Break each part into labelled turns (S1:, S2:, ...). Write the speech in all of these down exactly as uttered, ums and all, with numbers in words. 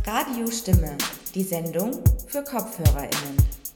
S1: Radio Stimme, die Sendung für KopfhörerInnen.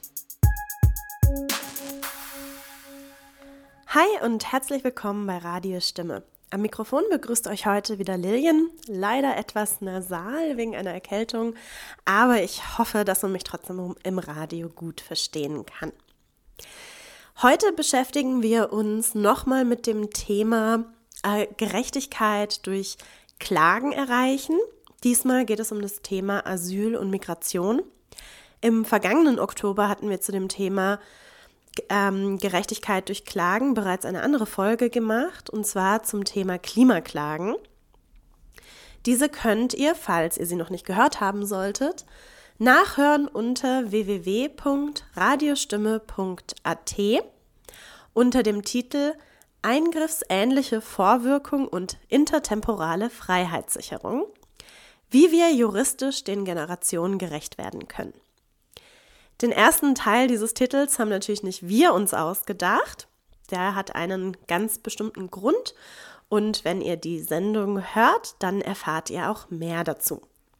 S2: Hi und herzlich willkommen bei Radio Stimme. Am Mikrofon begrüßt euch heute wieder Lilian, leider etwas nasal wegen einer Erkältung, aber ich hoffe, dass man mich trotzdem im Radio gut verstehen kann. Heute beschäftigen wir uns nochmal mit dem Thema äh, Gerechtigkeit durch Klagen erreichen. Diesmal geht es um das Thema Asyl und Migration. Im vergangenen Oktober hatten wir zu dem Thema ähm, Gerechtigkeit durch Klagen bereits eine andere Folge gemacht, und zwar zum Thema Klimaklagen. Diese könnt ihr, falls ihr sie noch nicht gehört haben solltet, nachhören unter w w w punkt radiostimme punkt a t unter dem Titel Eingriffsähnliche Vorwirkung und intertemporale Freiheitssicherung, wie wir juristisch den Generationen gerecht werden können. Den ersten Teil dieses Titels haben natürlich nicht wir uns ausgedacht. Der hat einen ganz bestimmten Grund, und wenn ihr die Sendung hört, dann erfahrt ihr auch mehr dazu.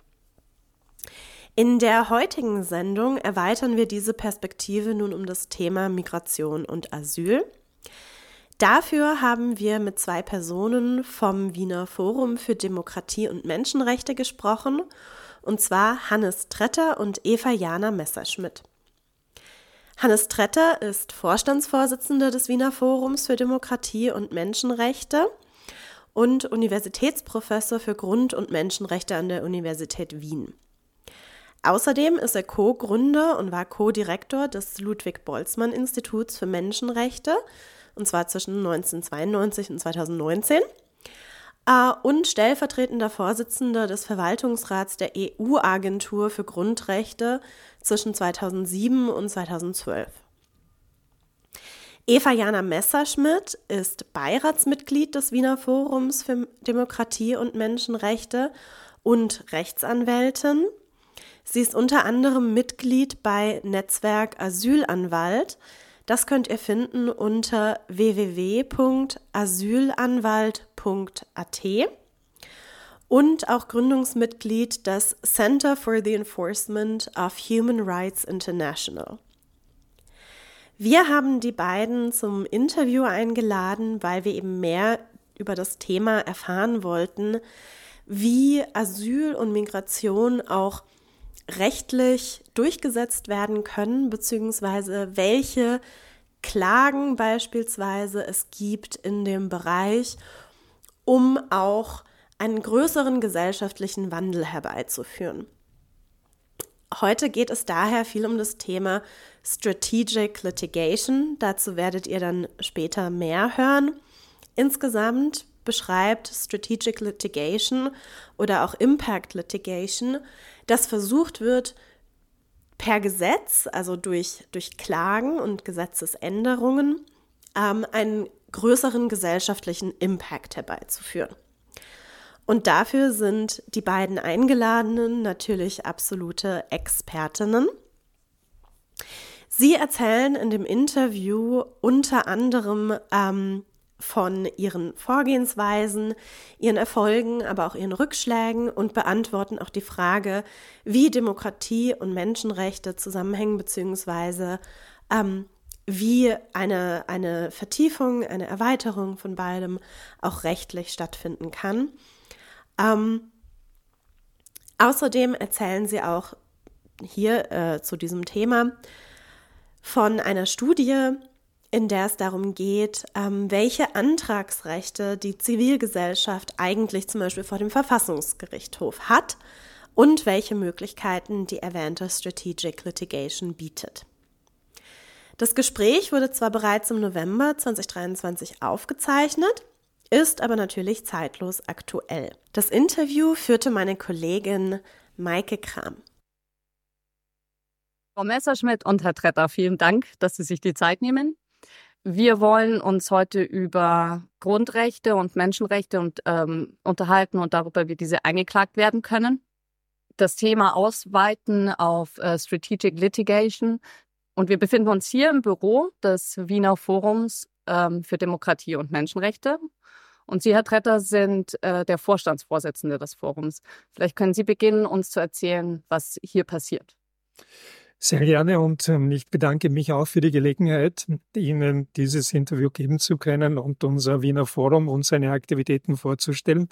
S2: In der heutigen Sendung erweitern wir diese Perspektive nun um das Thema Migration und Asyl. Dafür haben wir mit zwei Personen vom Wiener Forum für Demokratie und Menschenrechte gesprochen, und zwar Hannes Tretter und Eva-Jana Messerschmidt. Hannes Tretter ist Vorstandsvorsitzender des Wiener Forums für Demokratie und Menschenrechte und Universitätsprofessor für Grund- und Menschenrechte an der Universität Wien. Außerdem ist er Co-Gründer und war Co-Direktor des Ludwig-Boltzmann-Instituts für Menschenrechte, und zwar zwischen neunzehnhundertzweiundneunzig und zweitausendneunzehn, äh, und stellvertretender Vorsitzender des Verwaltungsrats der E U-Agentur für Grundrechte zwischen zweitausendsieben und zweitausendzwölf. Eva-Jana Messerschmidt ist Beiratsmitglied des Wiener Forums für Demokratie und Menschenrechte und Rechtsanwältin. Sie ist unter anderem Mitglied bei Netzwerk Asylanwalt. Das könnt ihr finden unter w w w punkt asylanwalt punkt a t und auch Gründungsmitglied des Center for the Enforcement of Human Rights International. Wir haben die beiden zum Interview eingeladen, weil wir eben mehr über das Thema erfahren wollten, wie Asyl und Migration auch rechtlich durchgesetzt werden können, beziehungsweise welche Klagen beispielsweise es gibt in dem Bereich, um auch einen größeren gesellschaftlichen Wandel herbeizuführen. Heute geht es daher viel um das Thema Strategic Litigation. Dazu werdet ihr dann später mehr hören. Insgesamt beschreibt Strategic Litigation oder auch Impact Litigation, dass versucht wird, per Gesetz, also durch, durch Klagen und Gesetzesänderungen, ähm, einen größeren gesellschaftlichen Impact herbeizuführen. Und dafür sind die beiden Eingeladenen natürlich absolute Expertinnen. Sie erzählen in dem Interview unter anderem ähm, von ihren Vorgehensweisen, ihren Erfolgen, aber auch ihren Rückschlägen und beantworten auch die Frage, wie Demokratie und Menschenrechte zusammenhängen, beziehungsweise ähm, wie eine, eine Vertiefung, eine Erweiterung von beidem auch rechtlich stattfinden kann. Ähm, außerdem erzählen sie auch hier äh, zu diesem Thema von einer Studie, in der es darum geht, ähm, welche Antragsrechte die Zivilgesellschaft eigentlich zum Beispiel vor dem Verfassungsgerichtshof hat und welche Möglichkeiten die erwähnte Strategic Litigation bietet. Das Gespräch wurde zwar bereits im November zweitausenddreiundzwanzig aufgezeichnet, ist aber natürlich zeitlos aktuell. Das Interview führte meine Kollegin Maike Kram.
S3: Frau Messerschmidt und Herr Tretter, vielen Dank, dass Sie sich die Zeit nehmen. Wir wollen uns heute über Grundrechte und Menschenrechte und, ähm, unterhalten und darüber, wie diese eingeklagt werden können. Das Thema ausweiten auf äh, Strategic Litigation. Und wir befinden uns hier im Büro des Wiener Forums ähm, für Demokratie und Menschenrechte. Und Sie, Herr Tretter, sind äh, der Vorstandsvorsitzende des Forums. Vielleicht können Sie beginnen, uns zu erzählen, was hier passiert.
S4: Sehr gerne und ähm, ich bedanke mich auch für die Gelegenheit, Ihnen dieses Interview geben zu können und unser Wiener Forum und seine Aktivitäten vorzustellen.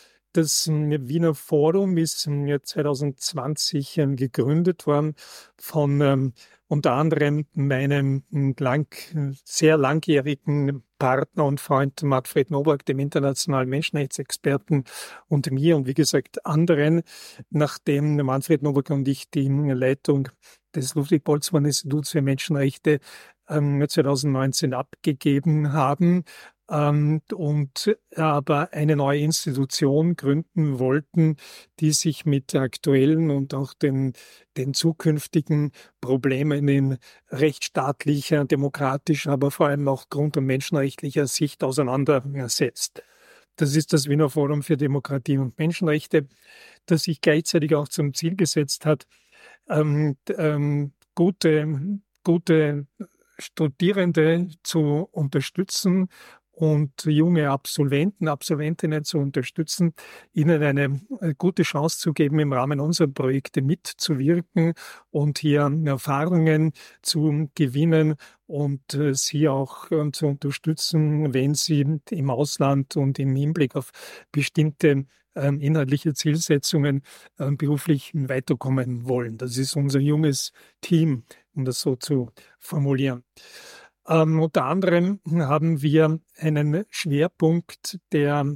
S4: Das ähm, Wiener Forum ist ähm, zwanzig zwanzig ähm, gegründet worden von ähm, unter anderem meinem lang, sehr langjährigen Partner und Freund Manfred Nowak, dem internationalen Menschenrechtsexperten, und mir und wie gesagt anderen, nachdem Manfred Nowak und ich die Leitung des Ludwig-Boltzmann-Instituts für Menschenrechte ähm, zwanzig neunzehn abgegeben haben, ähm, und aber eine neue Institution gründen wollten, die sich mit aktuellen und auch den, den zukünftigen Problemen in rechtsstaatlicher, demokratischer, aber vor allem auch grund- und menschenrechtlicher Sicht auseinandersetzt. Das ist das Wiener Forum für Demokratie und Menschenrechte, das sich gleichzeitig auch zum Ziel gesetzt hat, ähm, ähm, gute, gute Studierende zu unterstützen und junge Absolventen, Absolventinnen zu unterstützen, ihnen eine gute Chance zu geben, im Rahmen unserer Projekte mitzuwirken und hier Erfahrungen zu gewinnen und äh, sie auch äh, zu unterstützen, wenn sie im Ausland und im Hinblick auf bestimmte äh, inhaltliche Zielsetzungen äh, beruflich weiterkommen wollen. Das ist unser junges Team, um das so zu formulieren. Ähm, unter anderem haben wir einen Schwerpunkt der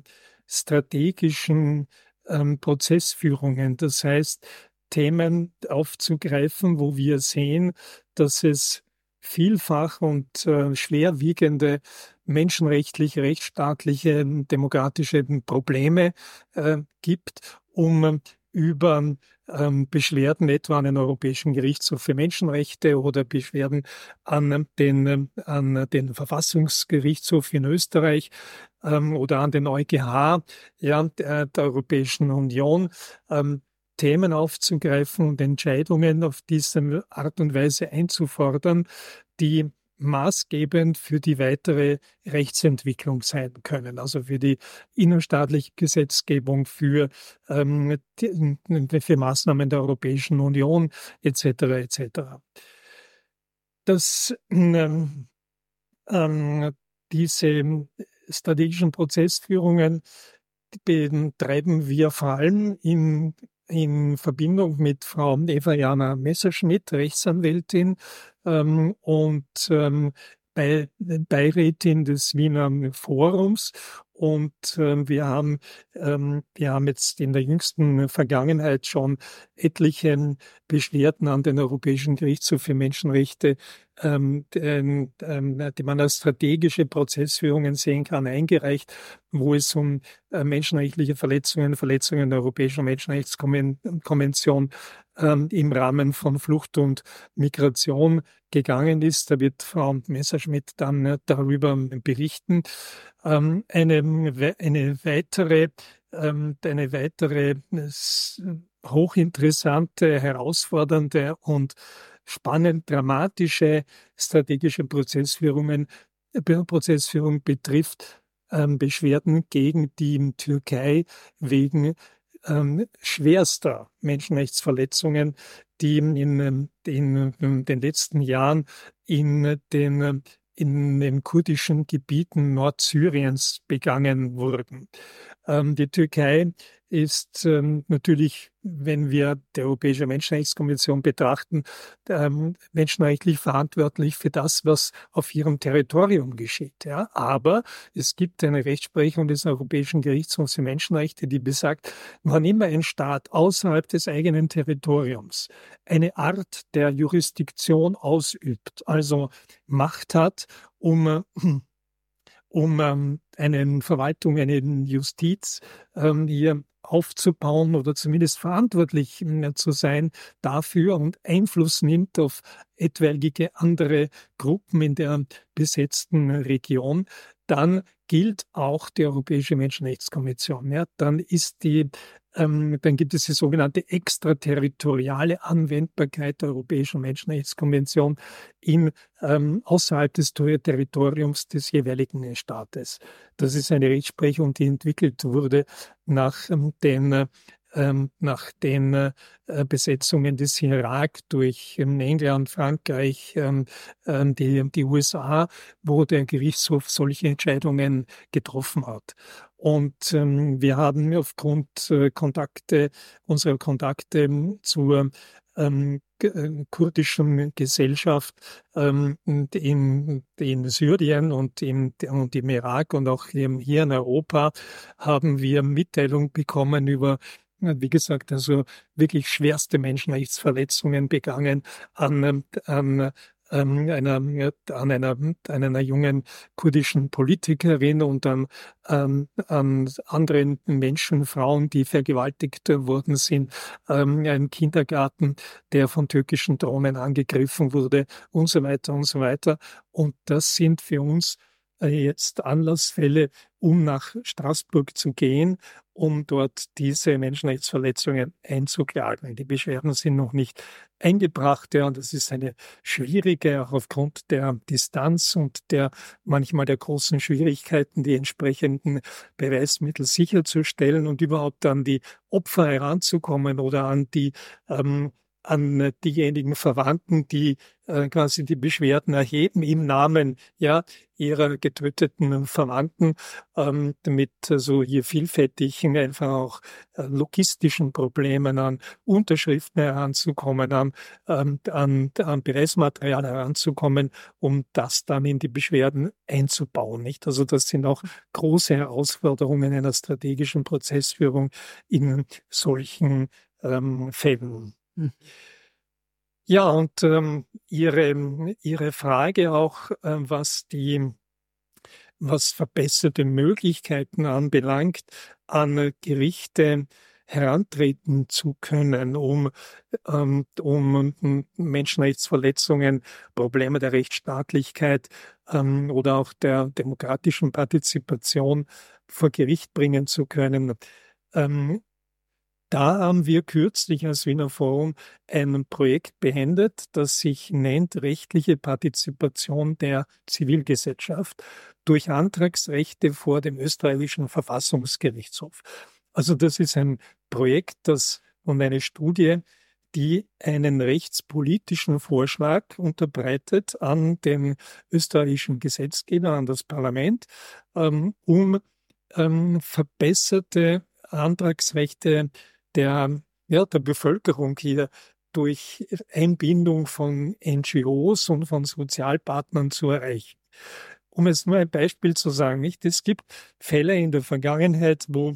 S4: strategischen ähm, Prozessführungen, das heißt, Themen aufzugreifen, wo wir sehen, dass es vielfach und äh, schwerwiegende menschenrechtliche, rechtsstaatliche, demokratische Probleme äh, gibt, um über ähm, Beschwerden etwa an den Europäischen Gerichtshof für Menschenrechte oder Beschwerden an den, an den Verfassungsgerichtshof in Österreich ähm, oder an den EuGH ja, der, der Europäischen Union ähm, Themen aufzugreifen und Entscheidungen auf diese Art und Weise einzufordern, die maßgebend für die weitere Rechtsentwicklung sein können, also für die innerstaatliche Gesetzgebung, für, ähm, die, für Maßnahmen der Europäischen Union et cetera et cetera. Das, ähm, ähm, diese strategischen Prozessführungen betreiben wir vor allem in in Verbindung mit Frau Eva-Jana Messerschmidt, Rechtsanwältin ähm, und ähm, Bei, Beirätin des Wiener Forums. Und ähm, wir haben, ähm, wir haben jetzt in der jüngsten Vergangenheit schon etliche Beschwerden an den Europäischen Gerichtshof für Menschenrechte, ähm, den, ähm, die man als strategische Prozessführungen sehen kann, eingereicht, wo es um äh, menschenrechtliche Verletzungen, Verletzungen der Europäischen Menschenrechtskonvention ähm, im Rahmen von Flucht und Migration gegangen ist. Da wird Frau Messerschmidt dann äh, darüber berichten. Ähm, eine, eine weitere, ähm, eine weitere äh, hochinteressante, herausfordernde und spannend dramatische strategische Prozessführungen, äh, Prozessführung betrifft ähm, Beschwerden gegen die Türkei wegen ähm, schwerster Menschenrechtsverletzungen, die in, in, in den letzten Jahren in den in den kurdischen Gebieten Nordsyriens begangen wurden. Ähm, die Türkei ist ähm, natürlich, wenn wir die Europäische Menschenrechtskonvention betrachten, ähm, menschenrechtlich verantwortlich für das, was auf ihrem Territorium geschieht. Ja? Aber es gibt eine Rechtsprechung des Europäischen Gerichtshofs für Menschenrechte, die besagt, wann immer ein Staat außerhalb des eigenen Territoriums eine Art der Jurisdiktion ausübt, also Macht hat, um um ähm, eine Verwaltung, eine Justiz ähm, hier aufzubauen oder zumindest verantwortlich äh, zu sein dafür und Einfluss nimmt auf etwaige andere Gruppen in der besetzten Region, dann gilt auch die Europäische Menschenrechtskonvention. Ja, dann ist die Ähm, dann gibt es die sogenannte extraterritoriale Anwendbarkeit der Europäischen Menschenrechtskonvention in, ähm, außerhalb des Territoriums des jeweiligen Staates. Das ist eine Rechtsprechung, die entwickelt wurde nach ähm, den ähm, nach den äh, Besetzungen des Irak durch ähm, England, Frankreich, ähm, ähm, die, die U S A, wo der Gerichtshof solche Entscheidungen getroffen hat. Und ähm, wir haben aufgrund äh, Kontakte, unserer Kontakte ähm, zur ähm, äh, kurdischen Gesellschaft ähm, in, in Syrien und im, und im Irak und auch hier in Europa haben wir Mitteilung bekommen über, wie gesagt, also wirklich schwerste Menschenrechtsverletzungen begangen an, an ähm, einer, an einer, an einer jungen kurdischen Politikerin und an, an, an anderen Menschen, Frauen, die vergewaltigt worden sind, ähm, ein Kindergarten, der von türkischen Drohnen angegriffen wurde und so weiter und so weiter. Und das sind für uns jetzt Anlassfälle, um nach Straßburg zu gehen, um dort diese Menschenrechtsverletzungen einzuklagen. Die Beschwerden sind noch nicht eingebracht, ja, und das ist eine schwierige, auch aufgrund der Distanz und der manchmal der großen Schwierigkeiten, die entsprechenden Beweismittel sicherzustellen und überhaupt an die Opfer heranzukommen oder an die ähm, an diejenigen Verwandten, die äh, quasi die Beschwerden erheben im Namen ja ihrer getöteten Verwandten, ähm, mit so also hier vielfältigen, einfach auch äh, logistischen Problemen an Unterschriften heranzukommen, an, ähm, an, an Beweismaterial heranzukommen, um das dann in die Beschwerden einzubauen. Nicht? Also das sind auch große Herausforderungen einer strategischen Prozessführung in solchen ähm, Fällen. Ja, und ähm, Ihre, Ihre Frage auch, äh, was die, was verbesserte Möglichkeiten anbelangt, an Gerichte herantreten zu können, um, ähm, um Menschenrechtsverletzungen, Probleme der Rechtsstaatlichkeit ähm, oder auch der demokratischen Partizipation vor Gericht bringen zu können. Ähm, Da haben wir kürzlich als Wiener Forum ein Projekt beendet, das sich nennt rechtliche Partizipation der Zivilgesellschaft durch Antragsrechte vor dem österreichischen Verfassungsgerichtshof. Also das ist ein Projekt, das und eine Studie, die einen rechtspolitischen Vorschlag unterbreitet an den österreichischen Gesetzgeber, an das Parlament, ähm, um ähm, verbesserte Antragsrechte der, ja, der Bevölkerung hier durch Einbindung von N G Os und von Sozialpartnern zu erreichen. Um jetzt nur ein Beispiel zu sagen, nicht? Es gibt Fälle in der Vergangenheit, wo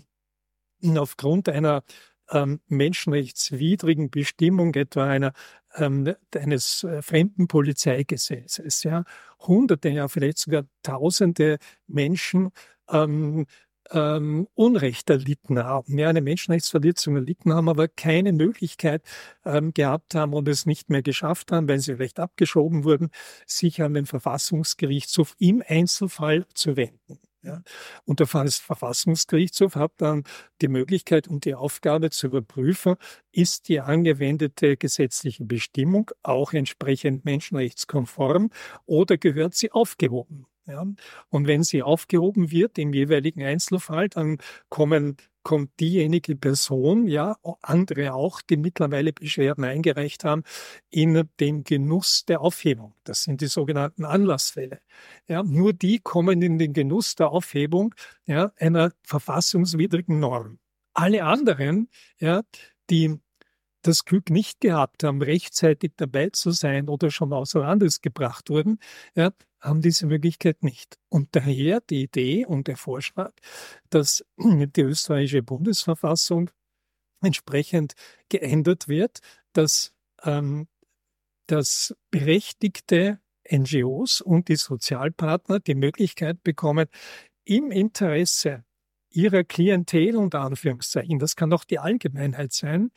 S4: aufgrund einer ähm, menschenrechtswidrigen Bestimmung, etwa einer, ähm, eines äh, fremden Polizeigesetzes, ja, Hunderte, ja vielleicht sogar Tausende Menschen ähm, Ähm, Unrecht erlitten haben, ja, eine Menschenrechtsverletzung erlitten haben, aber keine Möglichkeit ähm, gehabt haben und es nicht mehr geschafft haben, weil sie vielleicht abgeschoben wurden, sich an den Verfassungsgerichtshof im Einzelfall zu wenden. Ja. Und der Verfassungsgerichtshof hat dann die Möglichkeit und die Aufgabe zu überprüfen, ist die angewendete gesetzliche Bestimmung auch entsprechend menschenrechtskonform oder gehört sie aufgehoben? Ja, und wenn sie aufgehoben wird im jeweiligen Einzelfall, dann kommen, kommt diejenige Person, ja, andere auch, die mittlerweile Beschwerden eingereicht haben, in den Genuss der Aufhebung. Das sind die sogenannten Anlassfälle. Ja, nur die kommen in den Genuss der Aufhebung, ja, einer verfassungswidrigen Norm. Alle anderen, ja, die das Glück nicht gehabt haben, rechtzeitig dabei zu sein oder schon außer Landes gebracht wurden, ja, haben diese Möglichkeit nicht. Und daher die Idee und der Vorschlag, dass die österreichische Bundesverfassung entsprechend geändert wird, dass, ähm, dass berechtigte N G Os und die Sozialpartner die Möglichkeit bekommen, im Interesse ihrer Klientel, unter Anführungszeichen, das kann auch die Allgemeinheit sein,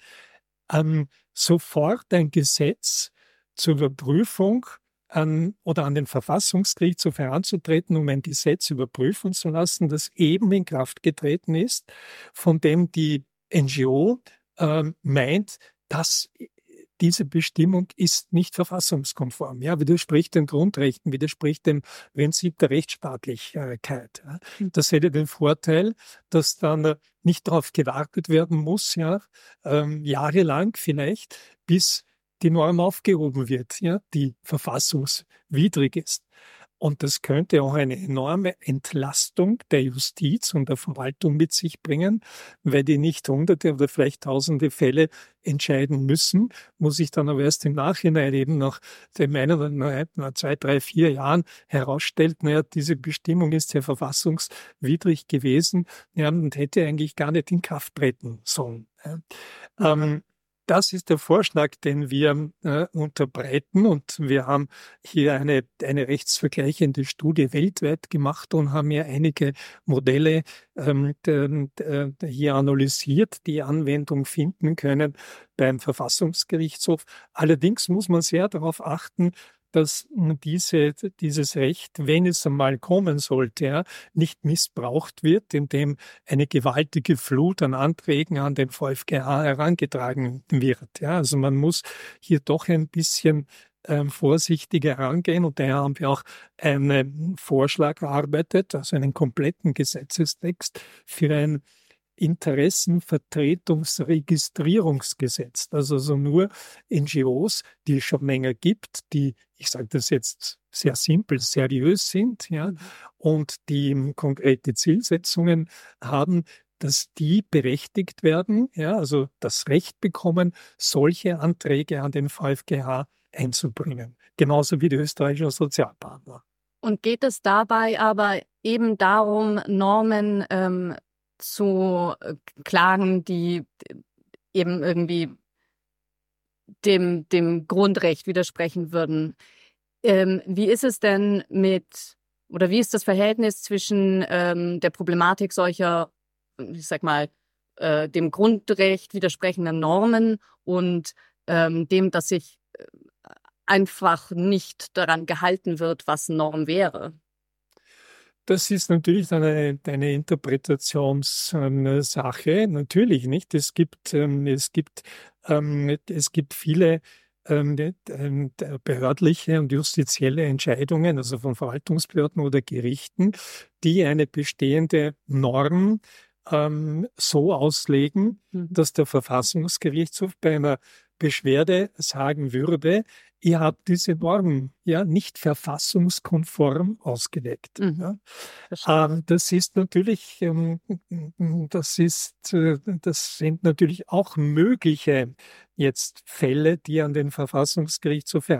S4: ähm, sofort ein Gesetz zur Überprüfung an oder an den Verfassungsgerichtshof heranzutreten, um ein Gesetz überprüfen zu lassen, das eben in Kraft getreten ist, von dem die N G O ähm, meint, dass diese Bestimmung ist nicht verfassungskonform, ja, widerspricht den Grundrechten, widerspricht dem Prinzip der Rechtsstaatlichkeit. Ja. Das hätte den Vorteil, dass dann äh, nicht darauf gewartet werden muss, ja, ähm, jahrelang vielleicht, bis die Norm aufgehoben wird, ja, die verfassungswidrig ist. Und das könnte auch eine enorme Entlastung der Justiz und der Verwaltung mit sich bringen, weil die nicht hunderte oder vielleicht tausende Fälle entscheiden müssen, muss sich dann aber erst im Nachhinein eben nach dem einen oder nach zwei, drei, vier Jahren herausstellt, naja, diese Bestimmung ist ja verfassungswidrig gewesen, ja, und hätte eigentlich gar nicht in Kraft treten sollen. Ja. Ähm, Das ist der Vorschlag, den wir äh, unterbreiten, und wir haben hier eine, eine rechtsvergleichende Studie weltweit gemacht und haben hier einige Modelle ähm, de, de, de hier analysiert, die Anwendung finden können beim Verfassungsgerichtshof. Allerdings muss man sehr darauf achten, dass diese, dieses Recht, wenn es einmal kommen sollte, ja, nicht missbraucht wird, indem eine gewaltige Flut an Anträgen an den V F G H herangetragen wird. Ja. Also man muss hier doch ein bisschen ähm, vorsichtiger herangehen, und daher haben wir auch einen Vorschlag erarbeitet, also einen kompletten Gesetzestext für ein Interessenvertretungsregistrierungsgesetz, also so nur N G Os, die es schon länger gibt, die, ich sage das jetzt sehr simpel, seriös sind, ja, und die konkrete Zielsetzungen haben, dass die berechtigt werden, ja, also das Recht bekommen, solche Anträge an den V F G H einzubringen, genauso wie die österreichischen Sozialpartner.
S3: Und geht es dabei aber eben darum, Normen ähm, zu klagen, die eben irgendwie dem, dem Grundrecht widersprechen würden. Ähm, wie ist es denn mit, oder wie ist das Verhältnis zwischen ähm, der Problematik solcher, ich sag mal, äh, dem Grundrecht widersprechenden Normen und ähm, dem, dass sich einfach nicht daran gehalten wird, was Norm wäre?
S4: Das ist natürlich dann eine, eine Interpretationssache, ähm, natürlich nicht. Es gibt, ähm, es gibt, ähm, es gibt viele ähm, behördliche und justizielle Entscheidungen, also von Verwaltungsbehörden oder Gerichten, die eine bestehende Norm ähm, so auslegen, mhm. dass der Verfassungsgerichtshof bei einer Beschwerde sagen würde, ihr habt diese Norm ja nicht verfassungskonform ausgelegt. Mhm. Ja. Ähm, das ist natürlich, ähm, das ist, äh, das sind natürlich auch mögliche jetzt Fälle, die an den Verfassungsgerichtshof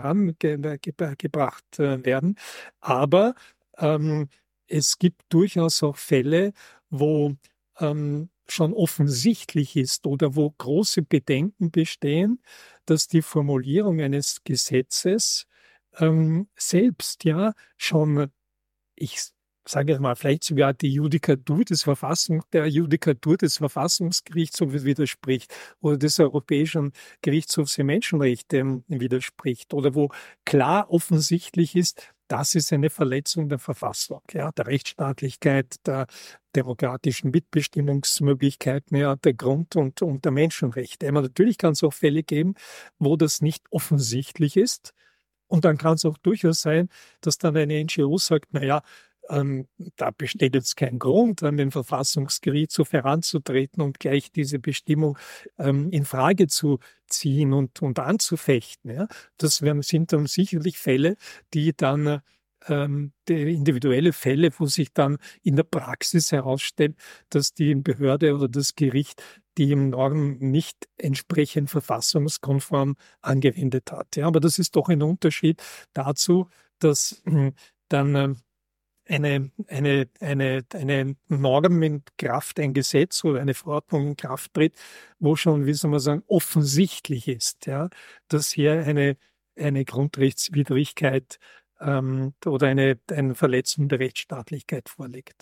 S4: herangebracht äh, werden. Aber ähm, es gibt durchaus auch Fälle, wo ähm, schon offensichtlich ist oder wo große Bedenken bestehen, dass die Formulierung eines Gesetzes ähm, selbst ja schon, ich sage mal, vielleicht sogar die Judikatur des Verfassung, der Judikatur des Verfassungsgerichtshofs widerspricht oder des Europäischen Gerichtshofs für Menschenrechte widerspricht oder wo klar offensichtlich ist, das ist eine Verletzung der Verfassung, ja, der Rechtsstaatlichkeit, der demokratischen Mitbestimmungsmöglichkeiten, ja, der Grund- und, und der Menschenrechte. Aber natürlich kann es auch Fälle geben, wo das nicht offensichtlich ist. Und dann kann es auch durchaus sein, dass dann eine N G O sagt, naja, ähm, da besteht jetzt kein Grund, an den Verfassungsgerichtshof heranzutreten und gleich diese Bestimmung ähm, in Frage zu ziehen und, und anzufechten. Ja. Das werden, sind dann sicherlich Fälle, die dann ähm, die individuelle Fälle, wo sich dann in der Praxis herausstellt, dass die Behörde oder das Gericht die Norm nicht entsprechend verfassungskonform angewendet hat. Ja, aber das ist doch ein Unterschied dazu, dass äh, dann äh, eine, eine, eine, eine Norm in Kraft, ein Gesetz oder eine Verordnung in Kraft tritt, wo schon, wie soll man sagen, offensichtlich ist, ja, dass hier eine, eine Grundrechtswidrigkeit ähm, oder eine, eine Verletzung der Rechtsstaatlichkeit vorliegt.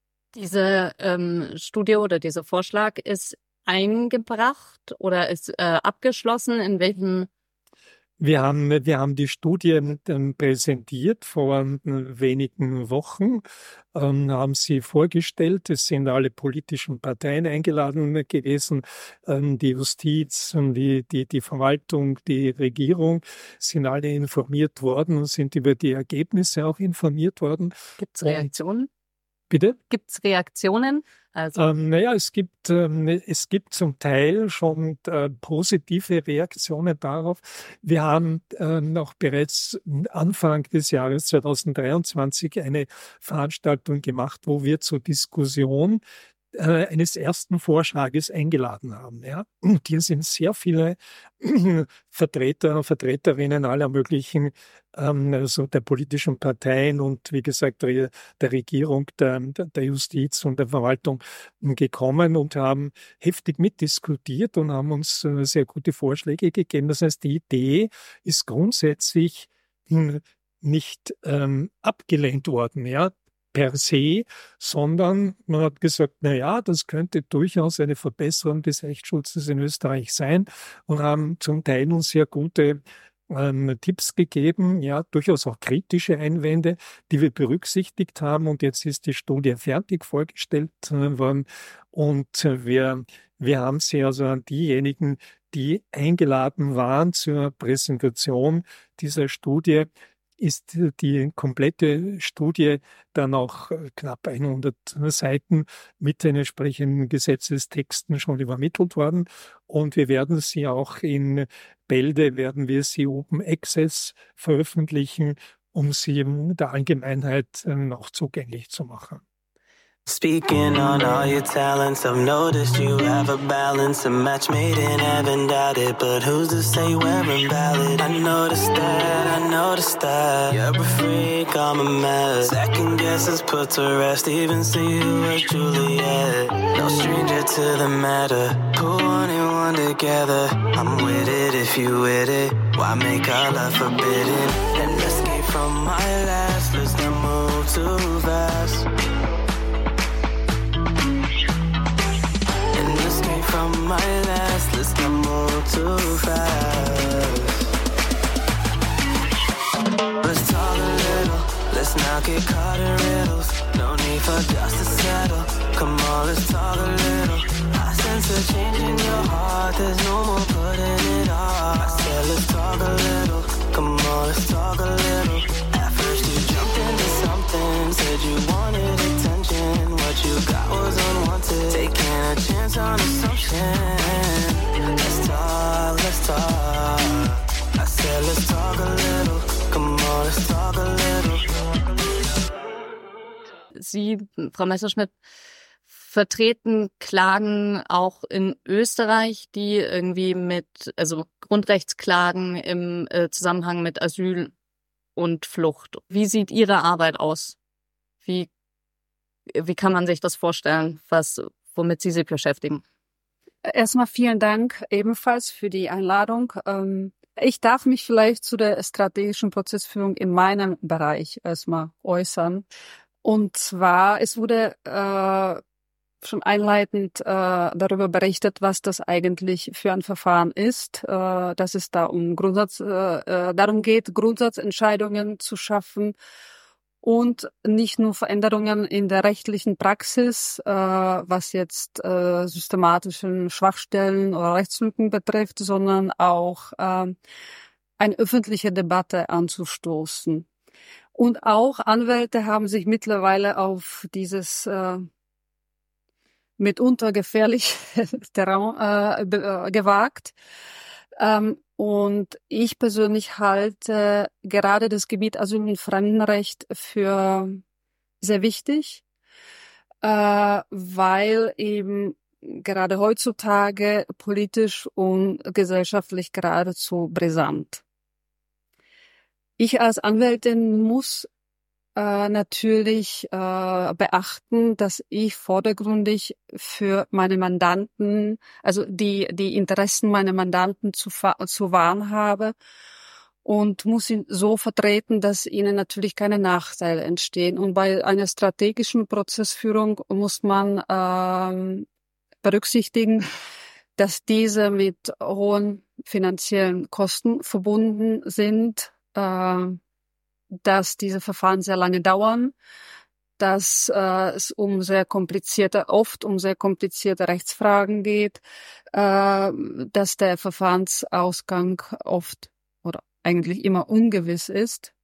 S3: Diese ähm, Studie oder dieser Vorschlag ist eingebracht oder ist äh, abgeschlossen? In welchem
S4: Wir haben, wir haben die Studie ähm, präsentiert vor ähm, wenigen Wochen, ähm, haben sie vorgestellt. Es sind alle politischen Parteien eingeladen gewesen, ähm, die Justiz, die, die, die Verwaltung, die Regierung sind alle informiert worden und sind über die Ergebnisse auch informiert worden.
S3: Gibt es Reaktionen?
S4: Bitte?
S3: Gibt es Reaktionen? Also
S4: Ähm, naja, es gibt, ähm, es gibt zum Teil schon äh, positive Reaktionen darauf. Wir haben äh, noch bereits Anfang des Jahres zweitausenddreiundzwanzig eine Veranstaltung gemacht, wo wir zur Diskussion äh, eines ersten Vorschlages eingeladen haben. Ja? Und hier sind sehr viele Vertreter und Vertreterinnen aller möglichen, ähm, also der politischen Parteien und wie gesagt der, der Regierung, der, der Justiz und der Verwaltung gekommen und haben heftig mitdiskutiert und haben uns äh, sehr gute Vorschläge gegeben. Das heißt, die Idee ist grundsätzlich hm, nicht ähm, abgelehnt worden, ja, per se, sondern man hat gesagt, na ja, das könnte durchaus eine Verbesserung des Rechtsschutzes in Österreich sein und haben zum Teil uns sehr gute ähm, Tipps gegeben, ja, durchaus auch kritische Einwände, die wir berücksichtigt haben und jetzt ist die Studie fertig vorgestellt äh, worden und äh, wir, wir haben sie also an diejenigen, die eingeladen waren zur Präsentation dieser Studie, ist die komplette Studie dann auch knapp hundert Seiten mit den entsprechenden Gesetzestexten schon übermittelt worden. Und wir werden sie auch in Bälde, werden wir sie Open Access veröffentlichen, um sie der Allgemeinheit noch zugänglich zu machen.
S5: Speaking on all your talents, I've noticed you have a balance. A match made in heaven, doubt it, but who's to say we're invalid? I noticed that, I noticed that you're a freak, I'm a mess. Second guesses put to rest, even see you as Juliet. No stranger to the matter, put one and one together. I'm with it if you with it, why make our love forbidden? And escape from my last, let's not move too fast. From my last, let's not move too fast. Let's talk a little, let's not get caught in riddles. No need for dust to settle, come on, let's talk a little. I sense a change in your heart, there's no more putting it off. I said let's talk a little, come on, let's talk a little. At first you jumped into something, said you wanted attention. What you got was unwanted, taking a chance on assumption. Let's talk, let's talk. I said let's talk a little, come on, let's talk a little.
S3: Sie, Frau Messerschmidt, vertreten Klagen auch in Österreich, die irgendwie mit, also Grundrechtsklagen im äh, Zusammenhang mit Asyl und Flucht. Wie sieht Ihre Arbeit aus? Wie, wie kann man sich das vorstellen, was, womit Sie sich beschäftigen?
S6: Erstmal vielen Dank ebenfalls für die Einladung. Ich darf mich vielleicht zu der strategischen Prozessführung in meinem Bereich erstmal äußern. Und zwar, es wurde äh, schon einleitend äh, darüber berichtet, was das eigentlich für ein Verfahren ist, äh, dass es da um Grundsatz, äh, darum geht, Grundsatzentscheidungen zu schaffen und nicht nur Veränderungen in der rechtlichen Praxis, äh, was jetzt äh, systematischen Schwachstellen oder Rechtslücken betrifft, sondern auch äh, eine öffentliche Debatte anzustoßen. Und auch Anwälte haben sich mittlerweile auf dieses äh, mitunter gefährliche Terrain äh, be- äh, gewagt. Ähm, und ich persönlich halte gerade das Gebiet Asyl- und Fremdenrecht für sehr wichtig, äh, weil eben gerade heutzutage politisch und gesellschaftlich geradezu brisant. Ich als Anwältin muss äh, natürlich äh, beachten, dass ich vordergründig für meine Mandanten, also die die Interessen meiner Mandanten zu, zu wahren habe und muss ihn so vertreten, dass ihnen natürlich keine Nachteile entstehen. Und bei einer strategischen Prozessführung muss man ähm, berücksichtigen, dass diese mit hohen finanziellen Kosten verbunden sind, äh, dass diese Verfahren sehr lange dauern, dass äh, es um sehr komplizierte, oft um sehr komplizierte Rechtsfragen geht, äh, dass der Verfahrensausgang oft oder eigentlich immer ungewiss ist.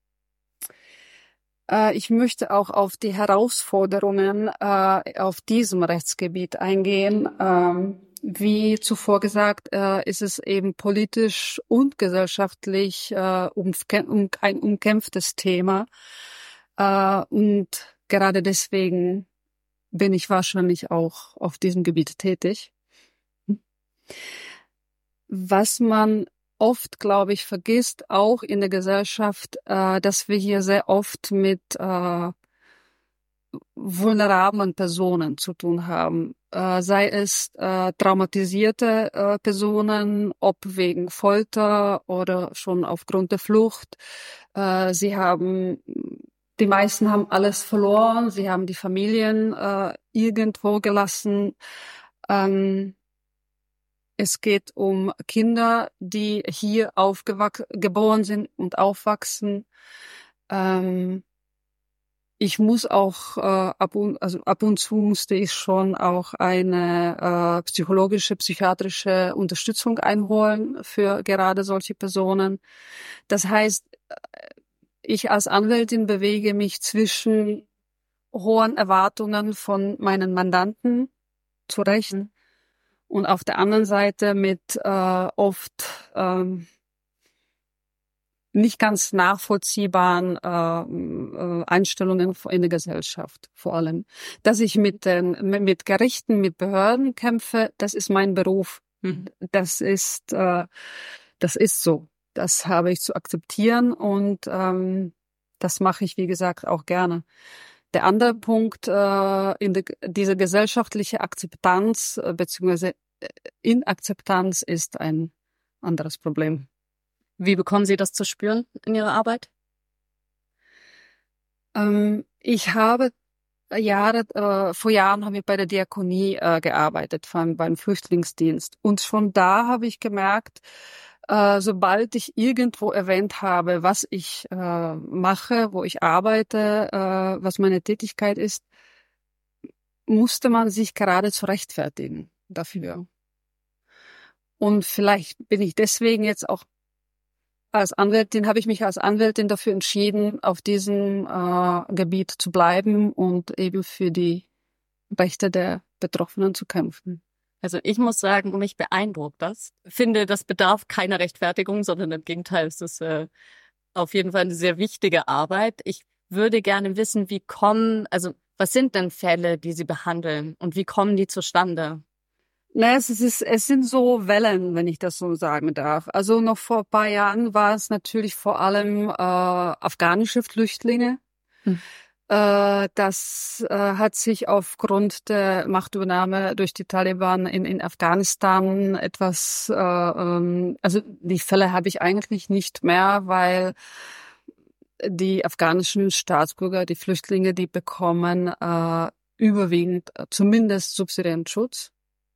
S6: Äh, ich möchte auch auf die Herausforderungen äh, auf diesem Rechtsgebiet eingehen. Ähm, Wie zuvor gesagt, äh, ist es eben politisch und gesellschaftlich äh, um, um, ein umkämpftes Thema. Äh, und gerade deswegen bin ich wahrscheinlich auch auf diesem Gebiet tätig. Was man oft, glaube ich, vergisst, auch in der Gesellschaft, äh, dass wir hier sehr oft mit äh, vulnerablen Personen zu tun haben. Äh, sei es äh, traumatisierte äh, Personen, ob wegen Folter oder schon aufgrund der Flucht. Äh, sie haben, die meisten haben alles verloren, sie haben die Familien äh, irgendwo gelassen. Ähm, es geht um Kinder, die hier aufgewachsen, geboren sind und aufwachsen. Ähm, Ich muss auch äh, ab und also ab und zu musste ich schon auch eine äh, psychologische, psychiatrische Unterstützung einholen für gerade solche Personen. Das heißt, ich als Anwältin bewege mich zwischen hohen Erwartungen von meinen Mandanten, zu Recht, mhm. und auf der anderen Seite mit äh, oft ähm, nicht ganz nachvollziehbaren äh, äh, Einstellungen in der Gesellschaft vor allem. Dass ich mit den mit Gerichten, mit Behörden kämpfe, das ist mein Beruf. Mhm. Das ist äh, das ist so. Das habe ich zu akzeptieren und ähm, das mache ich, wie gesagt, auch gerne. Der andere Punkt, äh, in de, diese gesellschaftliche Akzeptanz äh, bzw. Inakzeptanz ist ein anderes Problem.
S3: Wie bekommen Sie das zu spüren in Ihrer Arbeit?
S6: Ähm, ich habe Jahre, äh, vor Jahren habe ich bei der Diakonie äh, gearbeitet, vor allem beim Flüchtlingsdienst. Und schon da habe ich gemerkt, äh, sobald ich irgendwo erwähnt habe, was ich äh, mache, wo ich arbeite, äh, was meine Tätigkeit ist, musste man sich geradezu rechtfertigen dafür. Und vielleicht bin ich deswegen jetzt auch Als Anwältin habe ich mich als Anwältin dafür entschieden, auf diesem äh, Gebiet zu bleiben und eben für die Rechte der Betroffenen zu kämpfen.
S3: Also ich muss sagen, mich beeindruckt das. Ich finde, das bedarf keiner Rechtfertigung, sondern im Gegenteil, es ist äh, auf jeden Fall eine sehr wichtige Arbeit. Ich würde gerne wissen, wie kommen, also was sind denn Fälle, die Sie behandeln und wie kommen die zustande?
S6: Na, es ist, es sind so Wellen, wenn ich das so sagen darf. Also noch vor ein paar Jahren war es natürlich vor allem äh, afghanische Flüchtlinge. Hm. Äh, das äh, hat sich aufgrund der Machtübernahme durch die Taliban in, in Afghanistan etwas, äh, ähm, also die Fälle habe ich eigentlich nicht mehr, weil die afghanischen Staatsbürger, die Flüchtlinge, die bekommen äh, überwiegend äh, zumindest subsidiären Schutz.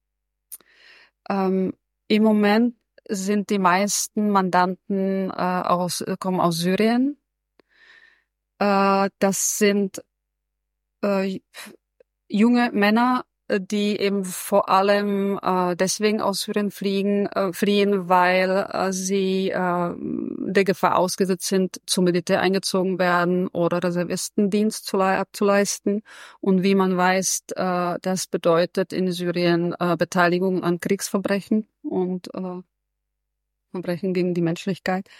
S6: Ähm, im Moment sind die meisten Mandanten äh, aus, kommen aus Syrien. Äh, das sind äh, junge Männer, die eben vor allem äh, deswegen aus Syrien fliegen, äh, fliehen, weil äh, sie äh, der Gefahr ausgesetzt sind, zum Militär eingezogen werden oder Reservistendienst zu le- abzuleisten. Und wie man weiß, äh, das bedeutet in Syrien äh, Beteiligung an Kriegsverbrechen und äh, Verbrechen gegen die Menschlichkeit.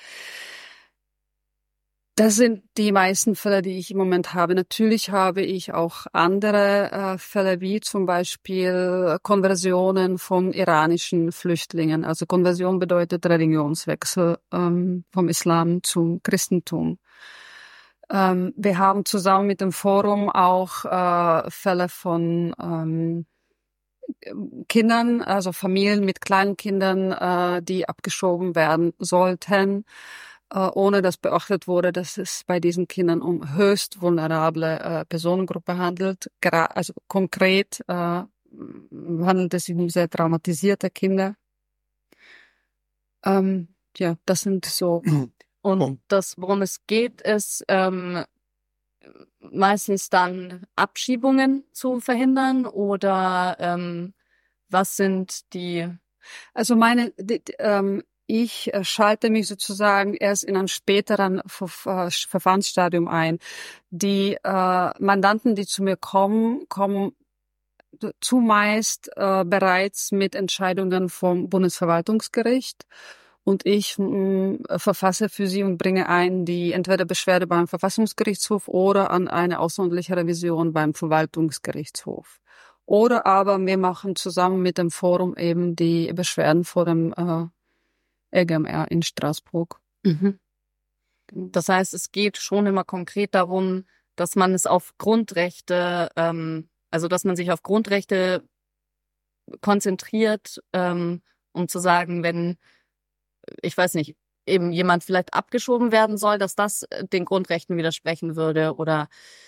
S6: Das sind die meisten Fälle, die ich im Moment habe. Natürlich habe ich auch andere äh, Fälle, wie zum Beispiel Konversionen von iranischen Flüchtlingen. Also Konversion bedeutet Religionswechsel ähm, vom Islam zum Christentum. Ähm, wir haben zusammen mit dem Forum auch äh, Fälle von ähm, Kindern, also Familien mit kleinen Kindern, äh, die abgeschoben werden sollten, ohne dass beachtet wurde, dass es bei diesen Kindern um höchst vulnerable äh, Personengruppe handelt. Gra- also konkret äh, handelt es sich um sehr traumatisierte Kinder. Ähm, ja, das sind so.
S3: Und das, worum es geht, ist ähm, meistens dann Abschiebungen zu verhindern oder ähm, was sind die?
S6: Also meine, die, die, ähm, ich äh, schalte mich sozusagen erst in einem späteren Ver äh, Verfahrensstadium ein. Die äh, Mandanten, die zu mir kommen, kommen zumeist äh, bereits mit Entscheidungen vom Bundesverwaltungsgericht. Und ich mh, verfasse für sie und bringe ein die entweder Beschwerde beim Verfassungsgerichtshof oder an eine außerordentliche Revision beim Verwaltungsgerichtshof. Oder aber wir machen zusammen mit dem Forum eben die Beschwerden vor dem äh, E G M R in Straßburg.
S3: Mhm. Das heißt, es geht schon immer konkret darum, dass man es auf Grundrechte, ähm, also dass man sich auf Grundrechte konzentriert, ähm, um zu sagen, wenn, ich weiß nicht, eben jemand vielleicht abgeschoben werden soll, dass das den Grundrechten widersprechen würde oder?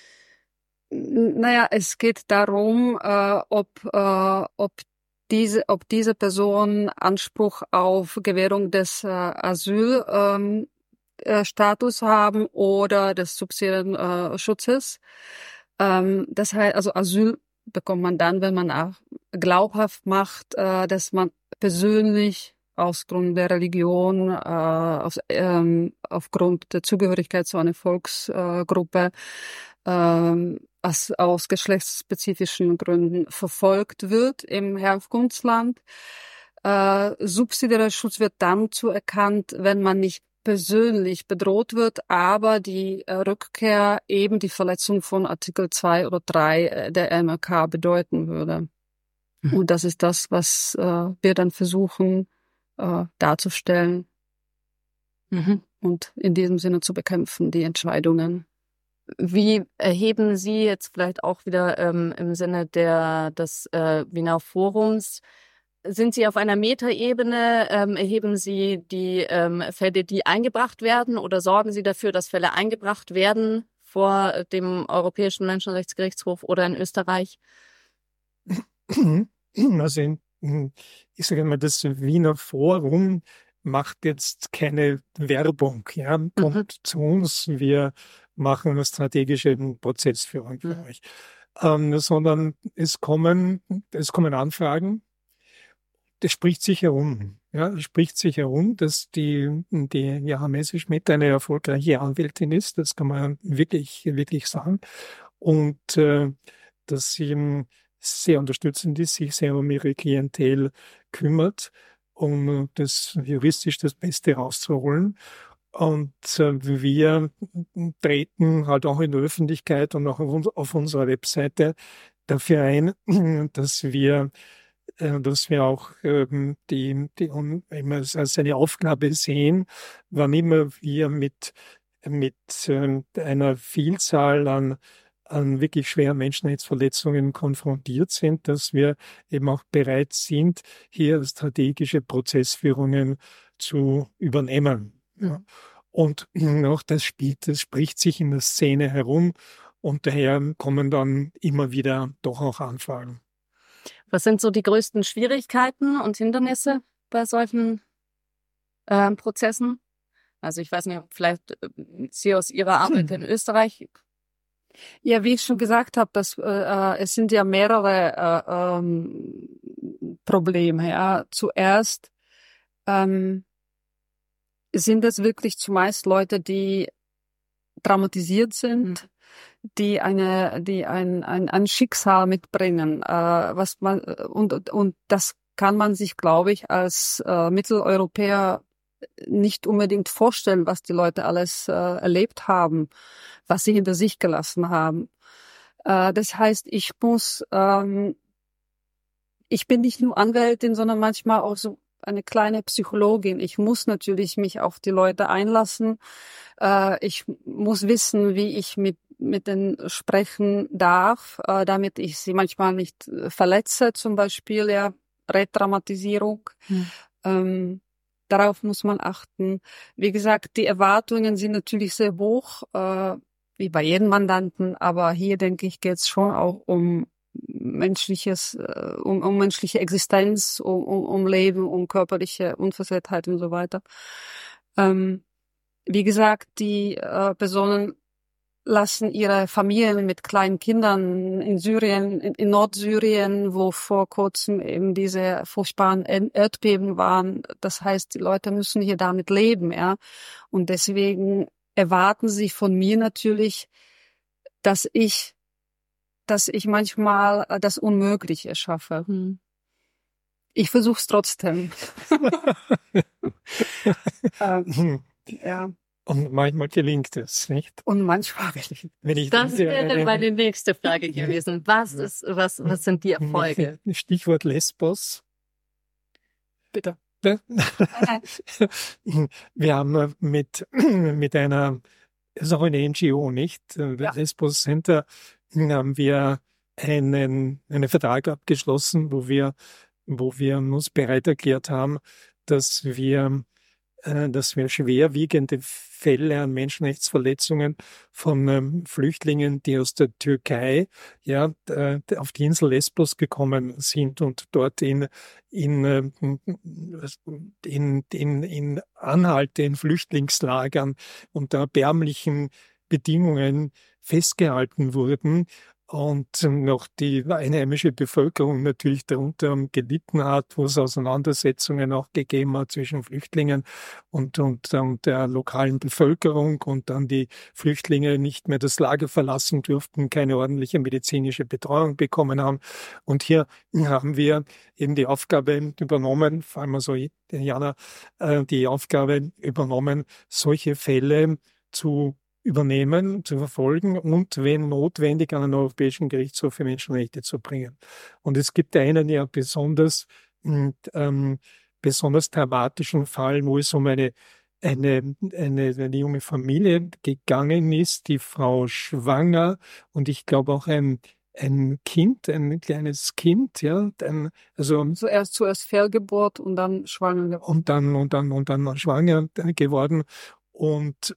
S6: Naja, es geht darum, äh, ob, äh, ob diese, ob diese Person Anspruch auf Gewährung des äh, Asyl, ähm, äh, Status haben oder des subsidiären äh, Schutzes. Ähm, das heißt, also Asyl bekommt man dann, wenn man auch glaubhaft macht, äh, dass man persönlich aus Grund der Religion, äh, auf, ähm, aufgrund der Zugehörigkeit zu einer Volksgruppe, äh, aus, aus geschlechtsspezifischen Gründen verfolgt wird im Herkunftsland. Äh, subsidiärer Schutz wird dann zuerkannt, wenn man nicht persönlich bedroht wird, aber die äh, Rückkehr eben die Verletzung von Artikel zwei oder drei äh, der M R K bedeuten würde. Mhm. Und das ist das, was äh, wir dann versuchen äh, darzustellen mhm. und in diesem Sinne zu bekämpfen, die Entscheidungen.
S3: Wie erheben Sie jetzt vielleicht auch wieder ähm, im Sinne der des äh, Wiener Forums, sind Sie auf einer Metaebene, ähm, erheben Sie die ähm, Fälle, die eingebracht werden oder sorgen Sie dafür, dass Fälle eingebracht werden vor dem Europäischen Menschenrechtsgerichtshof oder in Österreich?
S4: Also ich sage mal, das Wiener Forum macht jetzt keine Werbung, ja, kommt mhm. zu uns, wir machen eine strategische Prozessführung für mhm. euch, ähm, sondern es kommen, es kommen Anfragen. Das spricht sich herum. Ja, es spricht sich herum, dass die, die Jaha Messerschmidt eine erfolgreiche Anwältin ist. Das kann man wirklich, wirklich sagen. Und äh, dass sie sehr unterstützend ist, sich sehr um ihre Klientel kümmert, um das juristisch das Beste rauszuholen. Und äh, wir treten halt auch in der Öffentlichkeit und auch auf, auf unserer Webseite dafür ein, dass wir dass wir auch ähm, die, die immer als eine Aufgabe sehen, wann immer wir mit, mit ähm, einer Vielzahl an, an wirklich schweren Menschenrechtsverletzungen konfrontiert sind, dass wir eben auch bereit sind, hier strategische Prozessführungen zu übernehmen. Mhm. Ja. Und auch das spielt, das spricht sich in der Szene herum und daher kommen dann immer wieder doch auch Anfragen.
S3: Was sind so die größten Schwierigkeiten und Hindernisse bei solchen äh, Prozessen? Also ich weiß nicht, vielleicht Sie aus Ihrer Arbeit in Österreich.
S6: Ja, wie ich schon gesagt habe, dass, äh, es sind ja mehrere äh, ähm, Probleme. Ja. Zuerst ähm, sind es wirklich zumeist Leute, die traumatisiert sind. Mhm. die eine, die ein, ein, ein Schicksal mitbringen, äh, was man, und, und das kann man sich, glaube ich, als äh, Mitteleuropäer nicht unbedingt vorstellen, was die Leute alles äh, erlebt haben, was sie hinter sich gelassen haben. Äh, das heißt, ich muss, ähm, ich bin nicht nur Anwältin, sondern manchmal auch so eine kleine Psychologin. Ich muss natürlich mich auf die Leute einlassen. Äh, ich muss wissen, wie ich mit mit denen sprechen darf, äh, damit ich sie manchmal nicht äh, verletze, zum Beispiel ja Retraumatisierung. Hm. Ähm, darauf muss man achten. Wie gesagt, die Erwartungen sind natürlich sehr hoch, äh, wie bei jedem Mandanten, aber hier denke ich, geht es schon auch um menschliches, äh, um, um menschliche Existenz, um, um, um Leben, um körperliche Unversehrtheit und so weiter. Ähm, wie gesagt, die äh, Personen lassen ihre Familien mit kleinen Kindern in Syrien, in, in Nordsyrien, wo vor kurzem eben diese furchtbaren Erdbeben waren. Das heißt, die Leute müssen hier damit leben, ja. Und deswegen erwarten sie von mir natürlich, dass ich, dass ich manchmal das Unmögliche schaffe. Hm. Ich versuche es trotzdem. ähm, ja.
S4: Und manchmal gelingt es, nicht?
S6: Und manchmal gelingt
S4: Wenn ich
S3: Das
S4: diese-
S3: wäre meine nächste Frage gewesen. Was ist, was, was sind die Erfolge?
S4: Stichwort Lesbos.
S6: Bitte.
S4: Wir haben mit, mit einer, das ist auch eine N G O, nicht?
S6: Ja.
S4: Lesbos Center haben wir einen, einen Vertrag abgeschlossen, wo wir, wo wir uns bereit erklärt haben, dass wir, äh, dass wir schwerwiegende Fälle an Menschenrechtsverletzungen von ähm, Flüchtlingen, die aus der Türkei ja, äh, auf die Insel Lesbos gekommen sind und dort in, in, äh, in, in, in Anhalte, in Flüchtlingslagern unter erbärmlichen Bedingungen festgehalten wurden und noch die einheimische Bevölkerung natürlich darunter gelitten hat, wo es Auseinandersetzungen auch gegeben hat zwischen Flüchtlingen und, und, und der lokalen Bevölkerung und dann die Flüchtlinge nicht mehr das Lager verlassen durften, keine ordentliche medizinische Betreuung bekommen haben. Und hier haben wir eben die Aufgabe übernommen, vor allem also Jana, äh, die Aufgabe übernommen, solche Fälle zu übernehmen, zu verfolgen und, wenn notwendig, an den Europäischen Gerichtshof für Menschenrechte zu bringen. Und es gibt einen ja besonders, ähm, besonders dramatischen Fall, wo es um eine, eine, eine, eine junge Familie gegangen ist, die Frau schwanger und ich glaube auch ein, ein Kind, ein kleines Kind, ja, ein, also
S6: Zuerst, zuerst Fehlgeburt und dann schwanger.
S4: und dann, und dann, und dann schwanger geworden und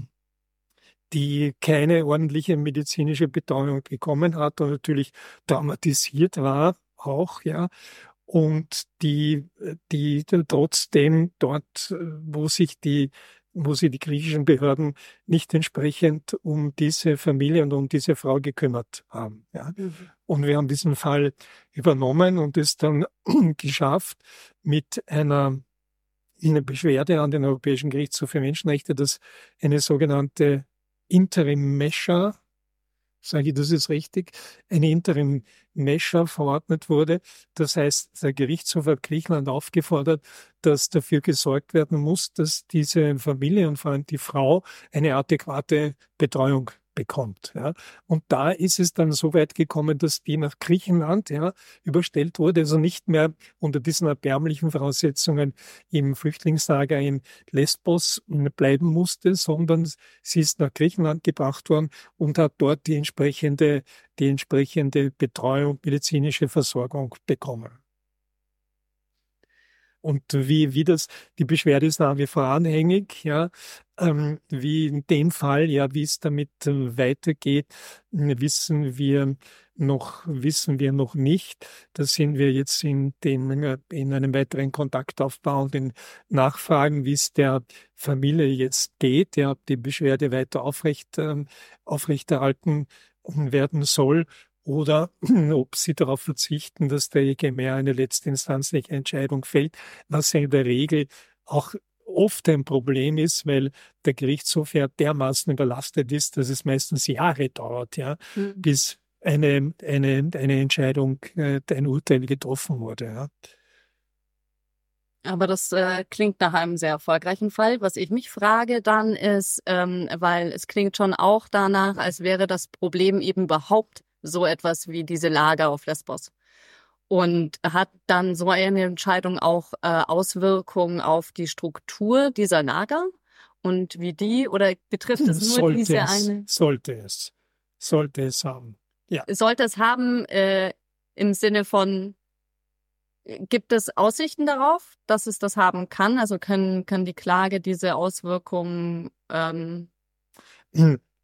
S4: die keine ordentliche medizinische Betreuung bekommen hat und natürlich traumatisiert war auch, ja, und die, die trotzdem dort, wo sich die, wo sich die griechischen Behörden nicht entsprechend um diese Familie und um diese Frau gekümmert haben, ja. Mhm. Und wir haben diesen Fall übernommen und es dann geschafft, mit einer, einer Beschwerde an den Europäischen Gerichtshof für Menschenrechte, dass eine sogenannte Interim-Measure, sage ich das ist richtig, eine Interim-Measure verordnet wurde. Das heißt, der Gerichtshof hat Griechenland aufgefordert, dass dafür gesorgt werden muss, dass diese Familie und vor allem die Frau eine adäquate Betreuung bekommt. Ja. Und da ist es dann so weit gekommen, dass die nach Griechenland ja, überstellt wurde, also nicht mehr unter diesen erbärmlichen Voraussetzungen im Flüchtlingslager in Lesbos bleiben musste, sondern sie ist nach Griechenland gebracht worden und hat dort die entsprechende, die entsprechende Betreuung, medizinische Versorgung bekommen. Und wie, wie das, die Beschwerde ist nach wie vor anhängig, ja, ähm, wie in dem Fall, ja, wie es damit äh, weitergeht, wissen wir noch, wissen wir noch nicht. Da sind wir jetzt in dem, in einem weiteren Kontaktaufbau und in Nachfragen, wie es der Familie jetzt geht, ja, ob die Beschwerde weiter aufrecht, äh, aufrechterhalten werden soll. Oder ob sie darauf verzichten, dass der E G M R eine letztinstanzliche Entscheidung fällt, was ja in der Regel auch oft ein Problem ist, weil der Gerichtshof ja dermaßen überlastet ist, dass es meistens Jahre dauert, ja, mhm. bis eine, eine, eine Entscheidung, äh, ein Urteil getroffen wurde. Ja.
S3: Aber das äh, klingt nach einem sehr erfolgreichen Fall. Was ich mich frage dann ist, ähm, weil es klingt schon auch danach, als wäre das Problem eben überhaupt so etwas wie diese Lager auf Lesbos. Und hat dann so eine Entscheidung auch äh, Auswirkungen auf die Struktur dieser Lager und wie die, oder betrifft es nur
S4: sollte
S3: diese
S4: es,
S3: eine?
S4: Sollte es. Sollte es haben. Ja.
S3: Sollte es haben äh, im Sinne von, gibt es Aussichten darauf, dass es das haben kann? Also kann, kann die Klage diese Auswirkungen ähm,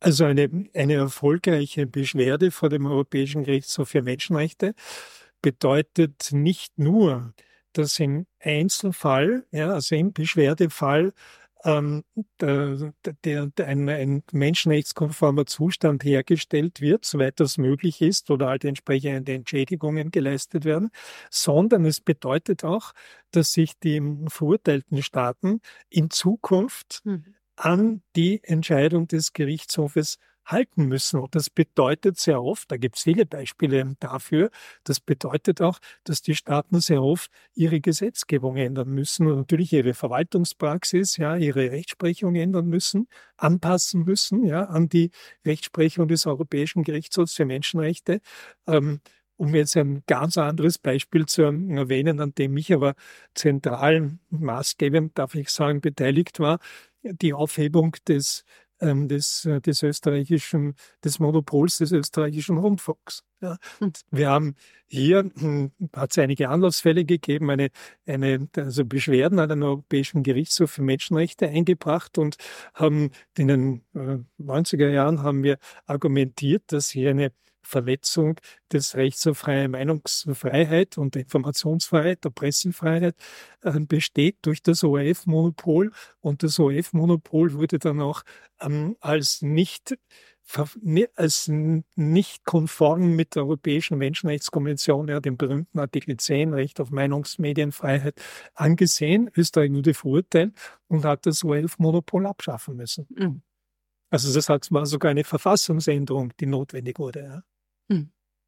S4: Also eine, eine erfolgreiche Beschwerde vor dem Europäischen Gerichtshof für Menschenrechte bedeutet nicht nur, dass im Einzelfall, ja, also im Beschwerdefall, ähm, der, der, der, ein, ein menschenrechtskonformer Zustand hergestellt wird, soweit das möglich ist, oder halt entsprechende Entschädigungen geleistet werden, sondern es bedeutet auch, dass sich die verurteilten Staaten in Zukunft
S3: Mhm.
S4: an die Entscheidung des Gerichtshofes halten müssen. Und das bedeutet sehr oft, da gibt es viele Beispiele dafür, das bedeutet auch, dass die Staaten sehr oft ihre Gesetzgebung ändern müssen und natürlich ihre Verwaltungspraxis, ja, ihre Rechtsprechung ändern müssen, anpassen müssen, ja, an die Rechtsprechung des Europäischen Gerichtshofs für Menschenrechte. Ähm, Um jetzt ein ganz anderes Beispiel zu erwähnen, an dem ich aber zentral maßgebend, darf ich sagen, beteiligt war, die Aufhebung des, ähm, des, äh, des österreichischen, des Monopols des österreichischen Rundfunks. Ja. Und wir haben hier, hm, hat es einige Anlassfälle gegeben, eine, eine, also Beschwerden an den Europäischen Gerichtshof für Menschenrechte eingebracht und haben in den äh, neunziger Jahren haben wir argumentiert, dass hier eine Verletzung des Rechts auf freie Meinungsfreiheit und der Informationsfreiheit, der Pressefreiheit äh, besteht durch das O R F-Monopol. Und das O R F-Monopol wurde dann auch ähm, als nicht als nicht konform mit der Europäischen Menschenrechtskonvention, ja, dem berühmten Artikel zehn, Recht auf Meinungsmedienfreiheit, angesehen. Österreich wurde verurteilt und hat das O R F-Monopol abschaffen müssen.
S3: Mhm.
S4: Also das hat, war sogar eine Verfassungsänderung, die notwendig wurde. Ja.
S3: Mhm.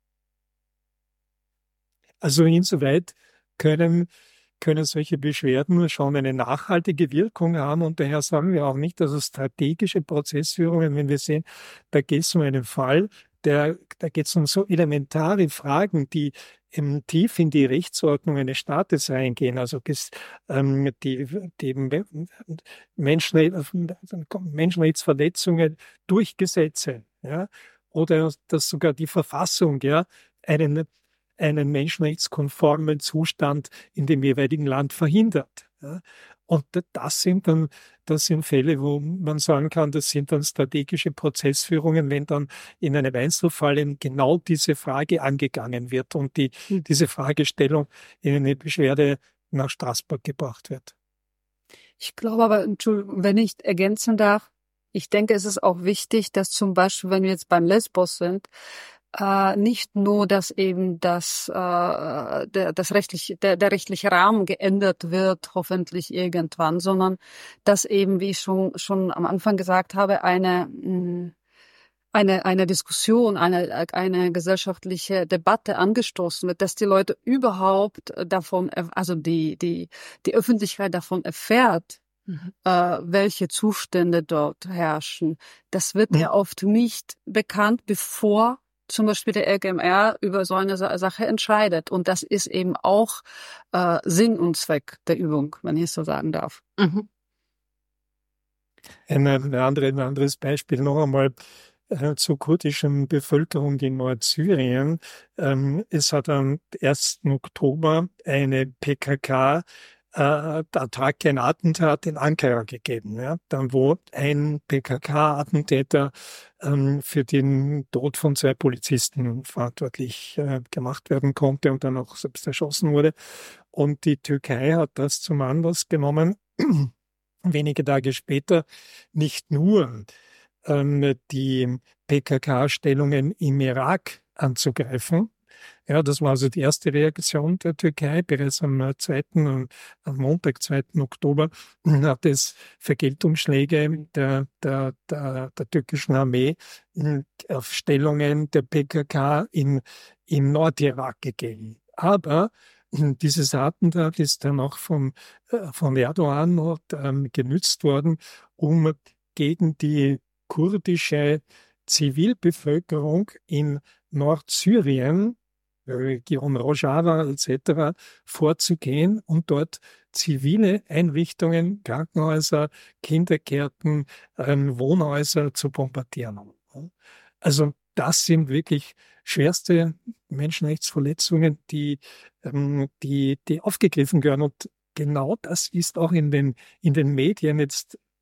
S4: Also insoweit können, können solche Beschwerden schon eine nachhaltige Wirkung haben und daher sagen wir auch nicht, also strategische Prozessführungen, wenn wir sehen, da geht es um einen Fall, der, da geht es um so elementare Fragen, die ähm, tief in die Rechtsordnung eines Staates reingehen, also ähm, die, die Menschenrechts, Menschenrechtsverletzungen durch Gesetze, ja, oder dass sogar die Verfassung, ja, einen einen menschenrechtskonformen Zustand in dem jeweiligen Land verhindert. Ja. Und das sind dann, das sind Fälle, wo man sagen kann, das sind dann strategische Prozessführungen, wenn dann in einem Einzelfall eben genau diese Frage angegangen wird und die, diese Fragestellung in eine Beschwerde nach Straßburg gebracht wird.
S6: Ich glaube aber, Entschuldigung, wenn ich ergänzen darf, ich denke, es ist auch wichtig, dass zum Beispiel, wenn wir jetzt beim Lesbos sind, äh, nicht nur, dass eben das, äh, der, das rechtliche, der, der rechtliche Rahmen geändert wird, hoffentlich irgendwann, sondern dass eben, wie ich schon, schon am Anfang gesagt habe, eine, mh, eine, eine Diskussion, eine, eine gesellschaftliche Debatte angestoßen wird, dass die Leute überhaupt davon, also die, die, die Öffentlichkeit davon erfährt, mhm. äh, welche Zustände dort herrschen. Das wird mhm. ja oft nicht bekannt, bevor zum Beispiel der L G M R über so eine Sache entscheidet. Und das ist eben auch äh, Sinn und Zweck der Übung, wenn ich es so sagen darf.
S3: Mhm.
S4: Ein, ein, andere, ein anderes Beispiel noch einmal äh, zur kurdischen Bevölkerung in Nordsyrien. Ähm, es hat am ersten Oktober eine P K K Äh, Attacke, ein Attentat in Ankara gegeben, ja, dann wo ein P K K-Attentäter ähm, für den Tod von zwei Polizisten verantwortlich äh, gemacht werden konnte und dann auch selbst erschossen wurde. Und die Türkei hat das zum Anlass genommen, wenige Tage später nicht nur ähm, die P K K-Stellungen im Irak anzugreifen. Ja, das war also die erste Reaktion der Türkei. Bereits am zweiten, am Montag, zweiten Oktober, hat es Vergeltungsschläge der, der, der, der türkischen Armee auf Stellungen der P K K in, im Nordirak gegeben. Aber dieses Attentat ist dann auch von, von Erdogan noch, ähm, genützt worden, um gegen die kurdische Zivilbevölkerung in Nordsyrien, Region Rojava et cetera, vorzugehen und dort zivile Einrichtungen, Krankenhäuser, Kindergärten, ähm, Wohnhäuser zu bombardieren. Also das sind wirklich schwerste Menschenrechtsverletzungen, die, ähm, die, die aufgegriffen gehören. Und genau das ist auch in den, in den Medien jetzt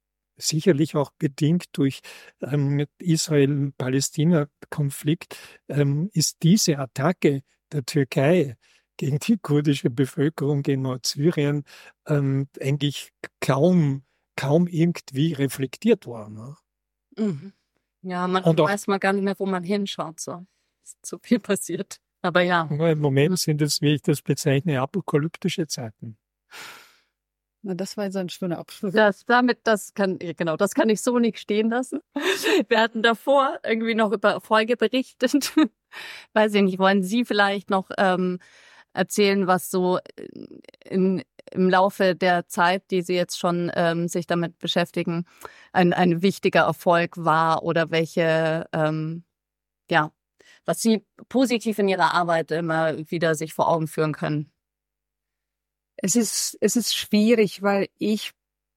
S4: sicherlich auch bedingt durch ähm, Israel-Palästina-Konflikt, ähm, ist diese Attacke der Türkei gegen die kurdische Bevölkerung in Nordsyrien ähm, eigentlich kaum, kaum irgendwie reflektiert worden. Ne?
S3: Mhm. Ja, man
S4: Und auch-
S3: weiß mal gar nicht mehr, wo man hinschaut. So ist zu viel passiert. Aber ja.
S4: Im Moment sind es, wie ich das bezeichne, apokalyptische Zeiten.
S6: Na, das war jetzt ein schöner Abschluss.
S3: Das, damit, das kann, genau, das kann ich so nicht stehen lassen. Wir hatten davor irgendwie noch über Erfolge berichtet. Weiß ich nicht, wollen Sie vielleicht noch ähm, erzählen, was so in, im Laufe der Zeit, die Sie jetzt schon ähm, sich damit beschäftigen, ein, ein wichtiger Erfolg war oder welche, ähm, ja, was Sie positiv in Ihrer Arbeit immer wieder sich vor Augen führen können?
S6: Es ist, es ist schwierig, weil ich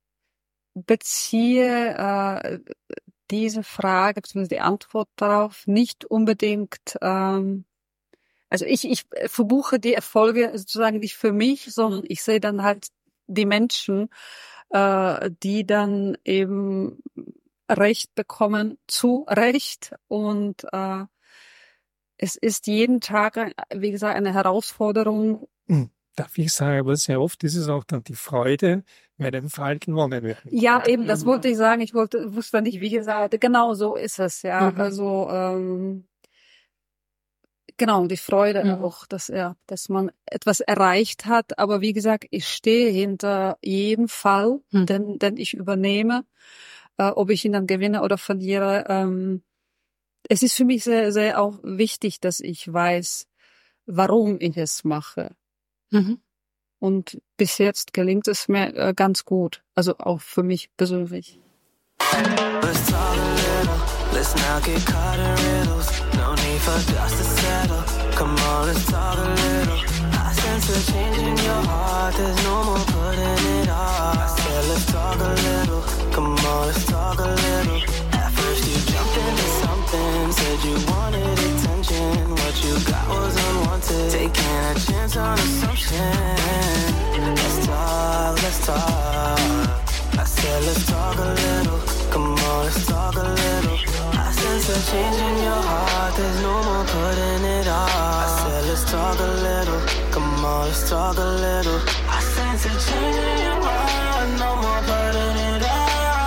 S6: beziehe äh, diese Frage bzw. die Antwort darauf nicht unbedingt, ähm, also ich, ich verbuche die Erfolge sozusagen nicht für mich, sondern ich sehe dann halt die Menschen, äh, die dann eben Recht bekommen, zu Recht, und äh, es ist jeden Tag, wie gesagt, eine Herausforderung.
S4: Hm. Darf ich sagen, aber sehr oft ist es auch dann die Freude, wenn ein Fall gewonnen wird.
S6: Ja, eben, das wollte ich sagen. Ich wollte, wusste nicht, wie gesagt. Genau so ist es, ja.
S3: Mhm.
S6: Also, ähm, genau, die Freude
S3: Mhm.
S6: auch, dass, ja, dass man etwas erreicht hat. Aber wie gesagt, ich stehe hinter jedem Fall,
S3: Mhm.
S6: den, den ich übernehme, äh, ob ich ihn dann gewinne oder verliere. Ähm, es ist für mich sehr, sehr auch wichtig, dass ich weiß, warum ich es mache.
S3: Mhm.
S6: Und bis jetzt gelingt es mir äh, ganz gut. Also auch für mich persönlich.
S5: Let's talk a little, let's not get caught in riddles. No need for dust to settle. Come on, let's talk a little. I sense a change in your heart, there's no more putting it off. I said let's talk a little, come on, let's talk a little. At first you jumped into something, said you wanted attention. What you got was unwanted, taking a chance on assumption. Let's talk, let's talk. I said let's talk a little, come on, let's talk a little. I sense a change in your heart, there's no more putting it off. I said let's talk a little, come on, let's talk a little. I sense a change in your heart, no more putting it off.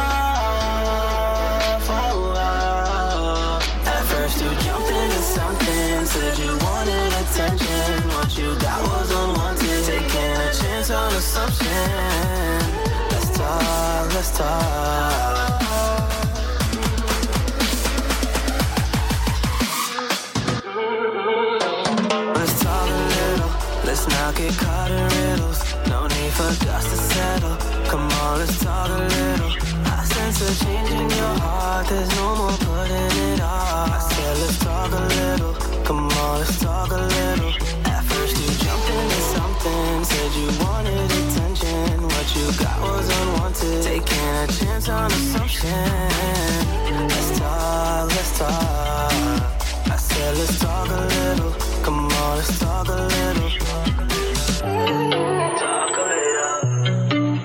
S5: Oh, oh. At first you jumped into something, said you wanted attention. What you got was unwanted, taking a chance on assumption. Let's talk, let's talk. Let's talk a little, let's not get caught in riddles. No need for dust to settle. Come on, let's talk a little. I sense a change in your heart, there's no more putting it off. I said let's talk a little, come on, let's talk a little. At first you jumped into something, said you wanted attention. What you got was unwanted, taking a chance on assumption. Let's talk, let's talk. I said let's talk a little, come on, let's talk a little. Talk a little.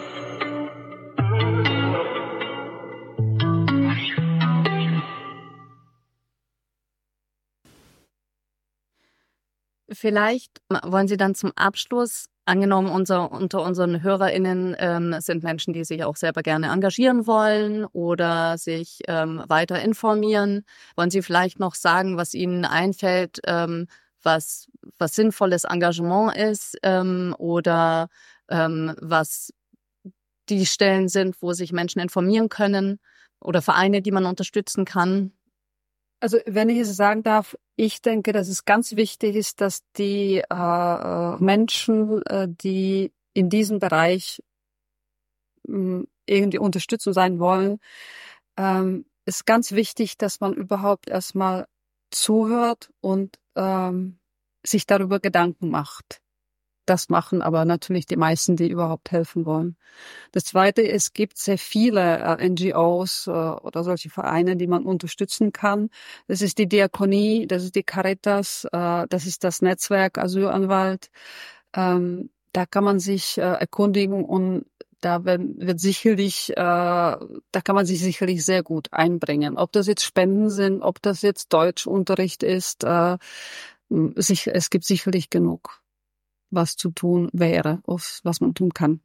S3: Vielleicht wollen Sie dann zum Abschluss, angenommen unser, unter unseren HörerInnen ähm, sind Menschen, die sich auch selber gerne engagieren wollen oder sich ähm, weiter informieren, wollen Sie vielleicht noch sagen, was Ihnen einfällt, ähm, was, was sinnvolles Engagement ist ähm, oder ähm, was die Stellen sind, wo sich Menschen informieren können oder Vereine, die man unterstützen kann?
S6: Also wenn ich es sagen darf, ich denke, dass es ganz wichtig ist, dass die äh, Menschen, äh, die in diesem Bereich mh, irgendwie unterstützen sein wollen, ähm, ist ganz wichtig, dass man überhaupt erstmal zuhört und ähm, sich darüber Gedanken macht. Das machen aber natürlich die meisten, die überhaupt helfen wollen. Das Zweite, es gibt sehr viele äh, N G Os äh, oder solche Vereine, die man unterstützen kann. Das ist die Diakonie, das ist die Caritas, äh, das ist das Netzwerk Asylanwalt. Ähm, da kann man sich äh, erkundigen und da wird, wird sicherlich, äh, da kann man sich sicherlich sehr gut einbringen. Ob das jetzt Spenden sind, ob das jetzt Deutschunterricht ist, äh, sich, es gibt sicherlich genug, was zu tun wäre, was man tun kann.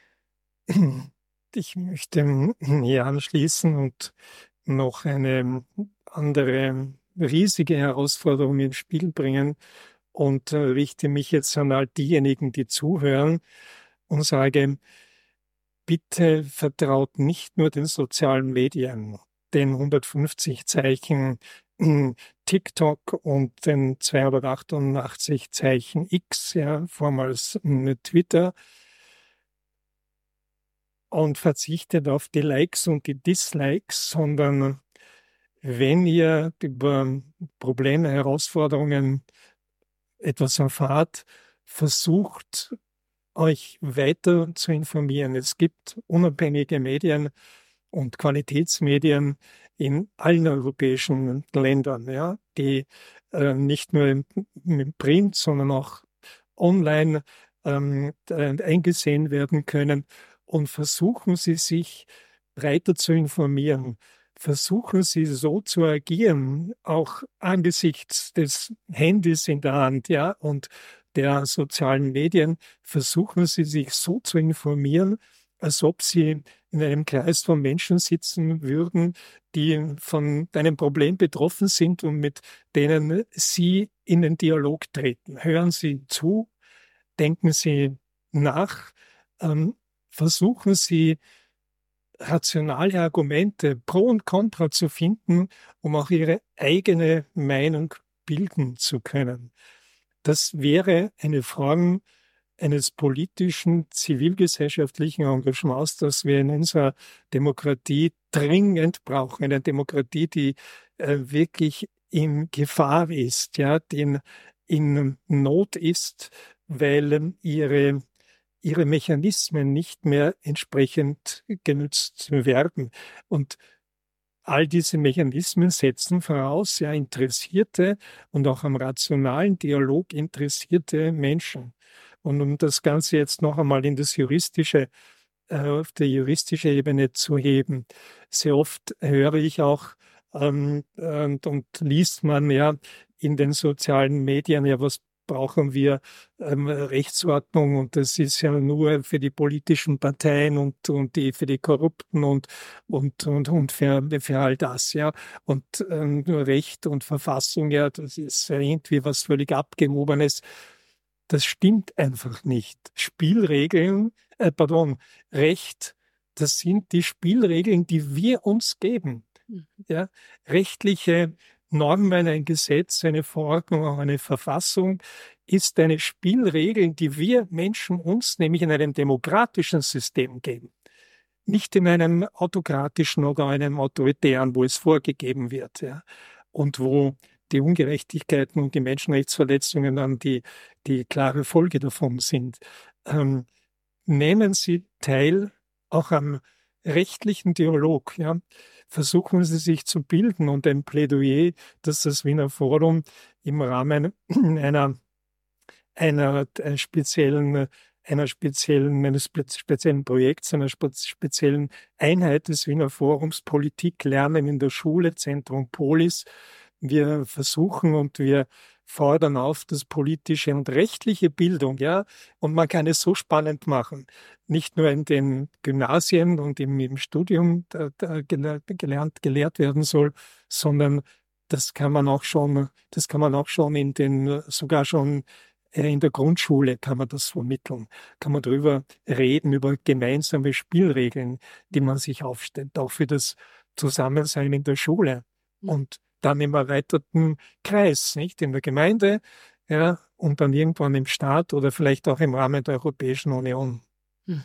S4: Ich möchte hier anschließen und noch eine andere riesige Herausforderung ins Spiel bringen und äh, richte mich jetzt an all diejenigen, die zuhören und sage, bitte vertraut nicht nur den sozialen Medien, den hundertfünfzig Zeichen TikTok und den zweihundertachtundachtzig Zeichen X, ja, vormals Twitter, und verzichtet auf die Likes und die Dislikes, sondern wenn ihr über Probleme, Herausforderungen etwas erfahrt, versucht euch weiter zu informieren. Es gibt unabhängige Medien und Qualitätsmedien in allen europäischen Ländern, ja, die äh, nicht nur im, im Print, sondern auch online ähm, eingesehen werden können. Und versuchen Sie, sich breiter zu informieren. Versuchen Sie, so zu agieren, auch angesichts des Handys in der Hand, ja, und der sozialen Medien. Versuchen Sie, sich so zu informieren, als ob Sie in einem Kreis von Menschen sitzen würden, die von einem Problem betroffen sind und mit denen Sie in den Dialog treten. Hören Sie zu, denken Sie nach, ähm, versuchen Sie, rationale Argumente pro und contra zu finden, um auch Ihre eigene Meinung bilden zu können. Das wäre eine Form eines politischen, zivilgesellschaftlichen Engagements, das wir in unserer Demokratie dringend brauchen. Eine Demokratie, die äh, wirklich in Gefahr ist, ja, die in, in Not ist, weil ähm, ihre ihre Mechanismen nicht mehr entsprechend genutzt werden. Und all diese Mechanismen setzen voraus ja interessierte und auch am rationalen Dialog interessierte Menschen. Und um das Ganze jetzt noch einmal in das juristische, äh, auf der juristische Ebene zu heben, sehr oft höre ich auch ähm, und, und liest man ja in den sozialen Medien, ja, was brauchen wir ähm, Rechtsordnung, und das ist ja nur für die politischen Parteien und, und die für die Korrupten und, und, und, und für, für all das, ja. Und ähm, nur Recht und Verfassung, ja, das ist irgendwie was völlig Abgehobenes. Das stimmt einfach nicht. Spielregeln, äh, pardon, Recht, das sind die Spielregeln, die wir uns geben. Ja, rechtliche Normen, ein Gesetz, eine Verordnung, auch eine Verfassung ist eine Spielregel, die wir Menschen uns nämlich in einem demokratischen System geben. Nicht in einem autokratischen oder einem autoritären, wo es vorgegeben wird, ja, und wo die Ungerechtigkeiten und die Menschenrechtsverletzungen dann die, die klare Folge davon sind. Ähm, nehmen Sie teil auch am rechtlichen Dialog, ja. Versuchen Sie, sich zu bilden, und ein Plädoyer, das das Wiener Forum im Rahmen einer, einer, einer speziellen, einer speziellen, eines speziellen Projekts, einer speziellen Einheit des Wiener Forums Politik lernen in der Schule, Zentrum Polis. Wir versuchen und wir fordern auf, dass politische und rechtliche Bildung, ja, und man kann es so spannend machen, nicht nur in den Gymnasien und im, im Studium da, da gelernt, gelehrt werden soll, sondern das kann man auch schon, das kann man auch schon in den, sogar schon in der Grundschule kann man das vermitteln, kann man darüber reden, über gemeinsame Spielregeln, die man sich aufstellt, auch für das Zusammensein in der Schule. Und dann im erweiterten Kreis, nicht? In der Gemeinde, ja, und dann irgendwann im Staat oder vielleicht auch im Rahmen der Europäischen Union.
S3: Hm.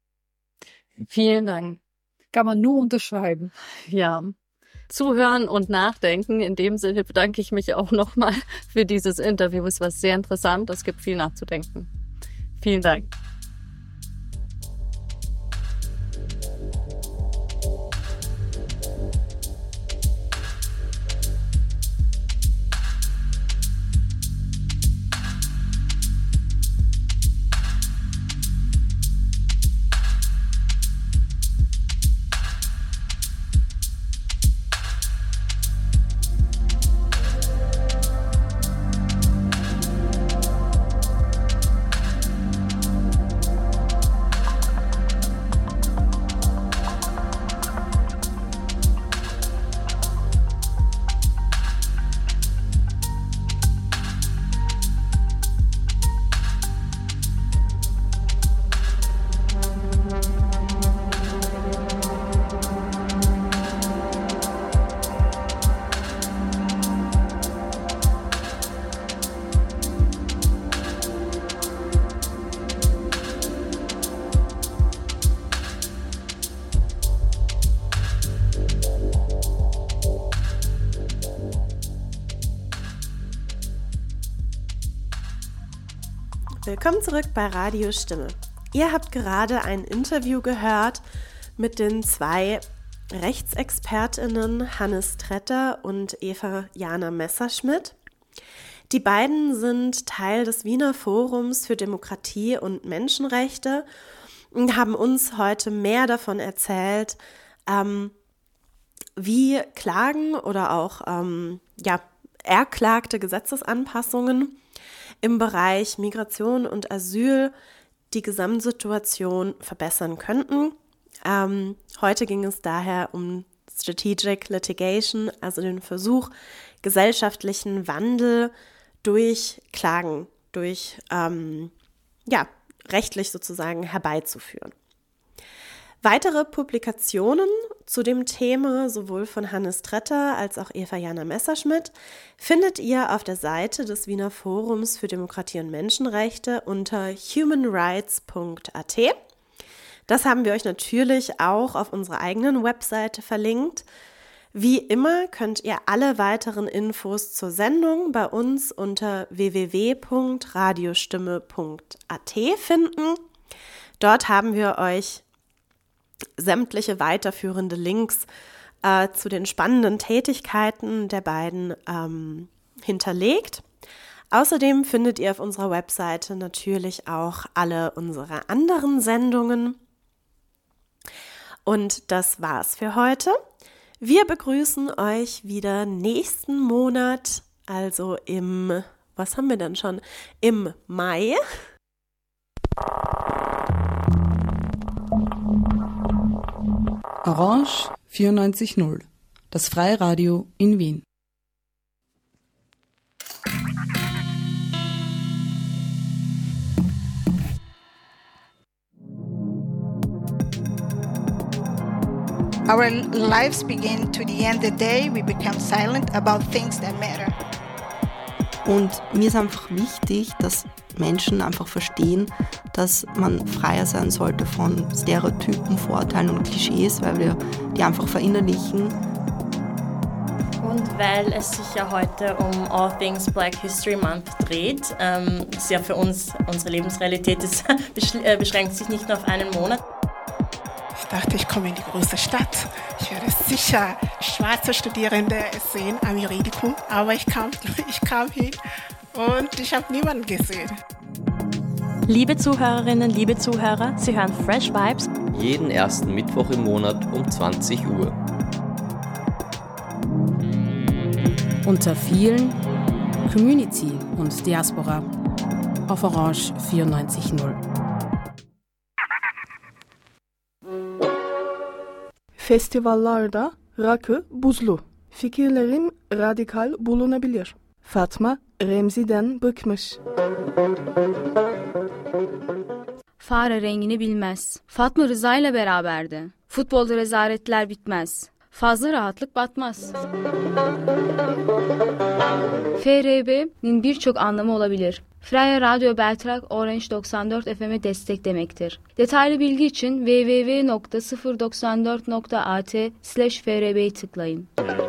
S3: Vielen Dank.
S6: Kann man nur unterschreiben.
S3: Ja. Zuhören und nachdenken. In dem Sinne bedanke ich mich auch nochmal für dieses Interview. Es war sehr interessant. Es gibt viel nachzudenken. Vielen Dank.
S2: Willkommen zurück bei Radio Stimme. Ihr habt gerade ein Interview gehört mit den zwei RechtsexpertInnen Hannes Tretter und Eva Jana Messerschmidt. Die beiden sind Teil des Wiener Forums für Demokratie und Menschenrechte und haben uns heute mehr davon erzählt, ähm, wie Klagen oder auch ähm, ja, erklagte Gesetzesanpassungen im Bereich Migration und Asyl die Gesamtsituation verbessern könnten. Ähm, heute ging es daher um Strategic Litigation, also den Versuch, gesellschaftlichen Wandel durch Klagen, durch ähm, ja, rechtlich sozusagen herbeizuführen. Weitere Publikationen zu dem Thema, sowohl von Hannes Tretter als auch Eva Jana Messerschmidt, findet ihr auf der Seite des Wiener Forums für Demokratie und Menschenrechte unter human rights punkt a t. Das haben wir euch natürlich auch auf unserer eigenen Webseite verlinkt. Wie immer könnt ihr alle weiteren Infos zur Sendung bei uns unter w w w punkt radiostimme punkt a t finden. Dort haben wir euch sämtliche weiterführende Links äh, zu den spannenden Tätigkeiten der beiden ähm, hinterlegt. Außerdem findet ihr auf unserer Webseite natürlich auch alle unsere anderen Sendungen. Und das war's für heute. Wir begrüßen euch wieder nächsten Monat, also im, was haben wir denn schon? Im Mai.
S7: Orange vierundneunzig null, das Freiradio in Wien.
S8: Our lives begin to the end of the day, we become silent about things that matter.
S9: Und mir ist einfach wichtig, dass Menschen einfach verstehen, dass man freier sein sollte von Stereotypen, Vorurteilen und Klischees, weil wir die einfach verinnerlichen.
S10: Und weil es sich ja heute um All Things Black History Month dreht, ähm, ist ja für uns, unsere Lebensrealität ist, beschränkt sich nicht nur auf einen Monat.
S11: Ich dachte, ich komme in die große Stadt. Ich werde sicher schwarze Studierende sehen am Juridikum, aber ich kam, ich kam hin und ich habe niemanden gesehen.
S12: Liebe Zuhörerinnen, liebe Zuhörer, Sie hören Fresh Vibes
S13: jeden ersten Mittwoch im Monat um zwanzig Uhr.
S14: Unter vielen Community und Diaspora auf Orange vierundneunzig null.
S15: Festivallarda rakı buzlu. Fikirlerim radikal bulunabilir. Fatma Remzi'den bıkmış.
S16: Fare rengini bilmez. Fatma Rıza ile beraberdi. Futbolda rezaletler bitmez. Fazla rahatlık batmaz. F R B'nin birçok anlamı olabilir. Freya Radyo Beltrak Orange doksan dört F M'e destek demektir. Detaylı bilgi için w w w nokta sıfır doksan dört nokta a t slash f r b'yi tıklayın.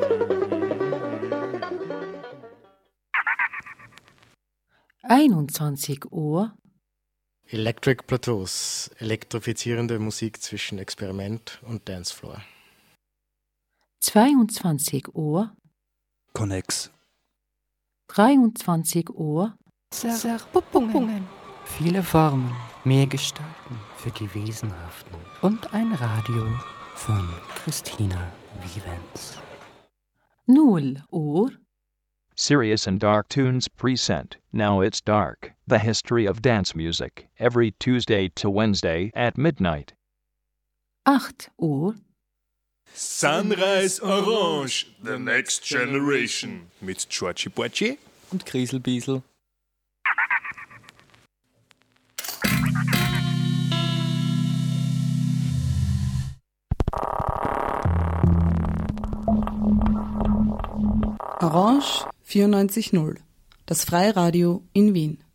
S17: einundzwanzig Uhr.
S18: Electric Plateaus, elektrifizierende Musik zwischen Experiment und Dancefloor.
S17: zweiundzwanzig Uhr.
S19: Connex.
S17: dreiundzwanzig Uhr.
S20: Zerpuppungen.
S21: Viele Formen, mehr Gestalten für die Wesenhaften und ein Radio von Christina Vivens.
S17: null Uhr.
S22: Serious and Dark Tunes present Now It's Dark, the history of dance music, every Tuesday to Wednesday at midnight.
S17: acht Uhr.
S23: Sunrise Orange, the next generation. Mit Georgie Porci
S21: und Grieselbiesel.
S7: Orange vierundneunzig null, das Freiradio in Wien.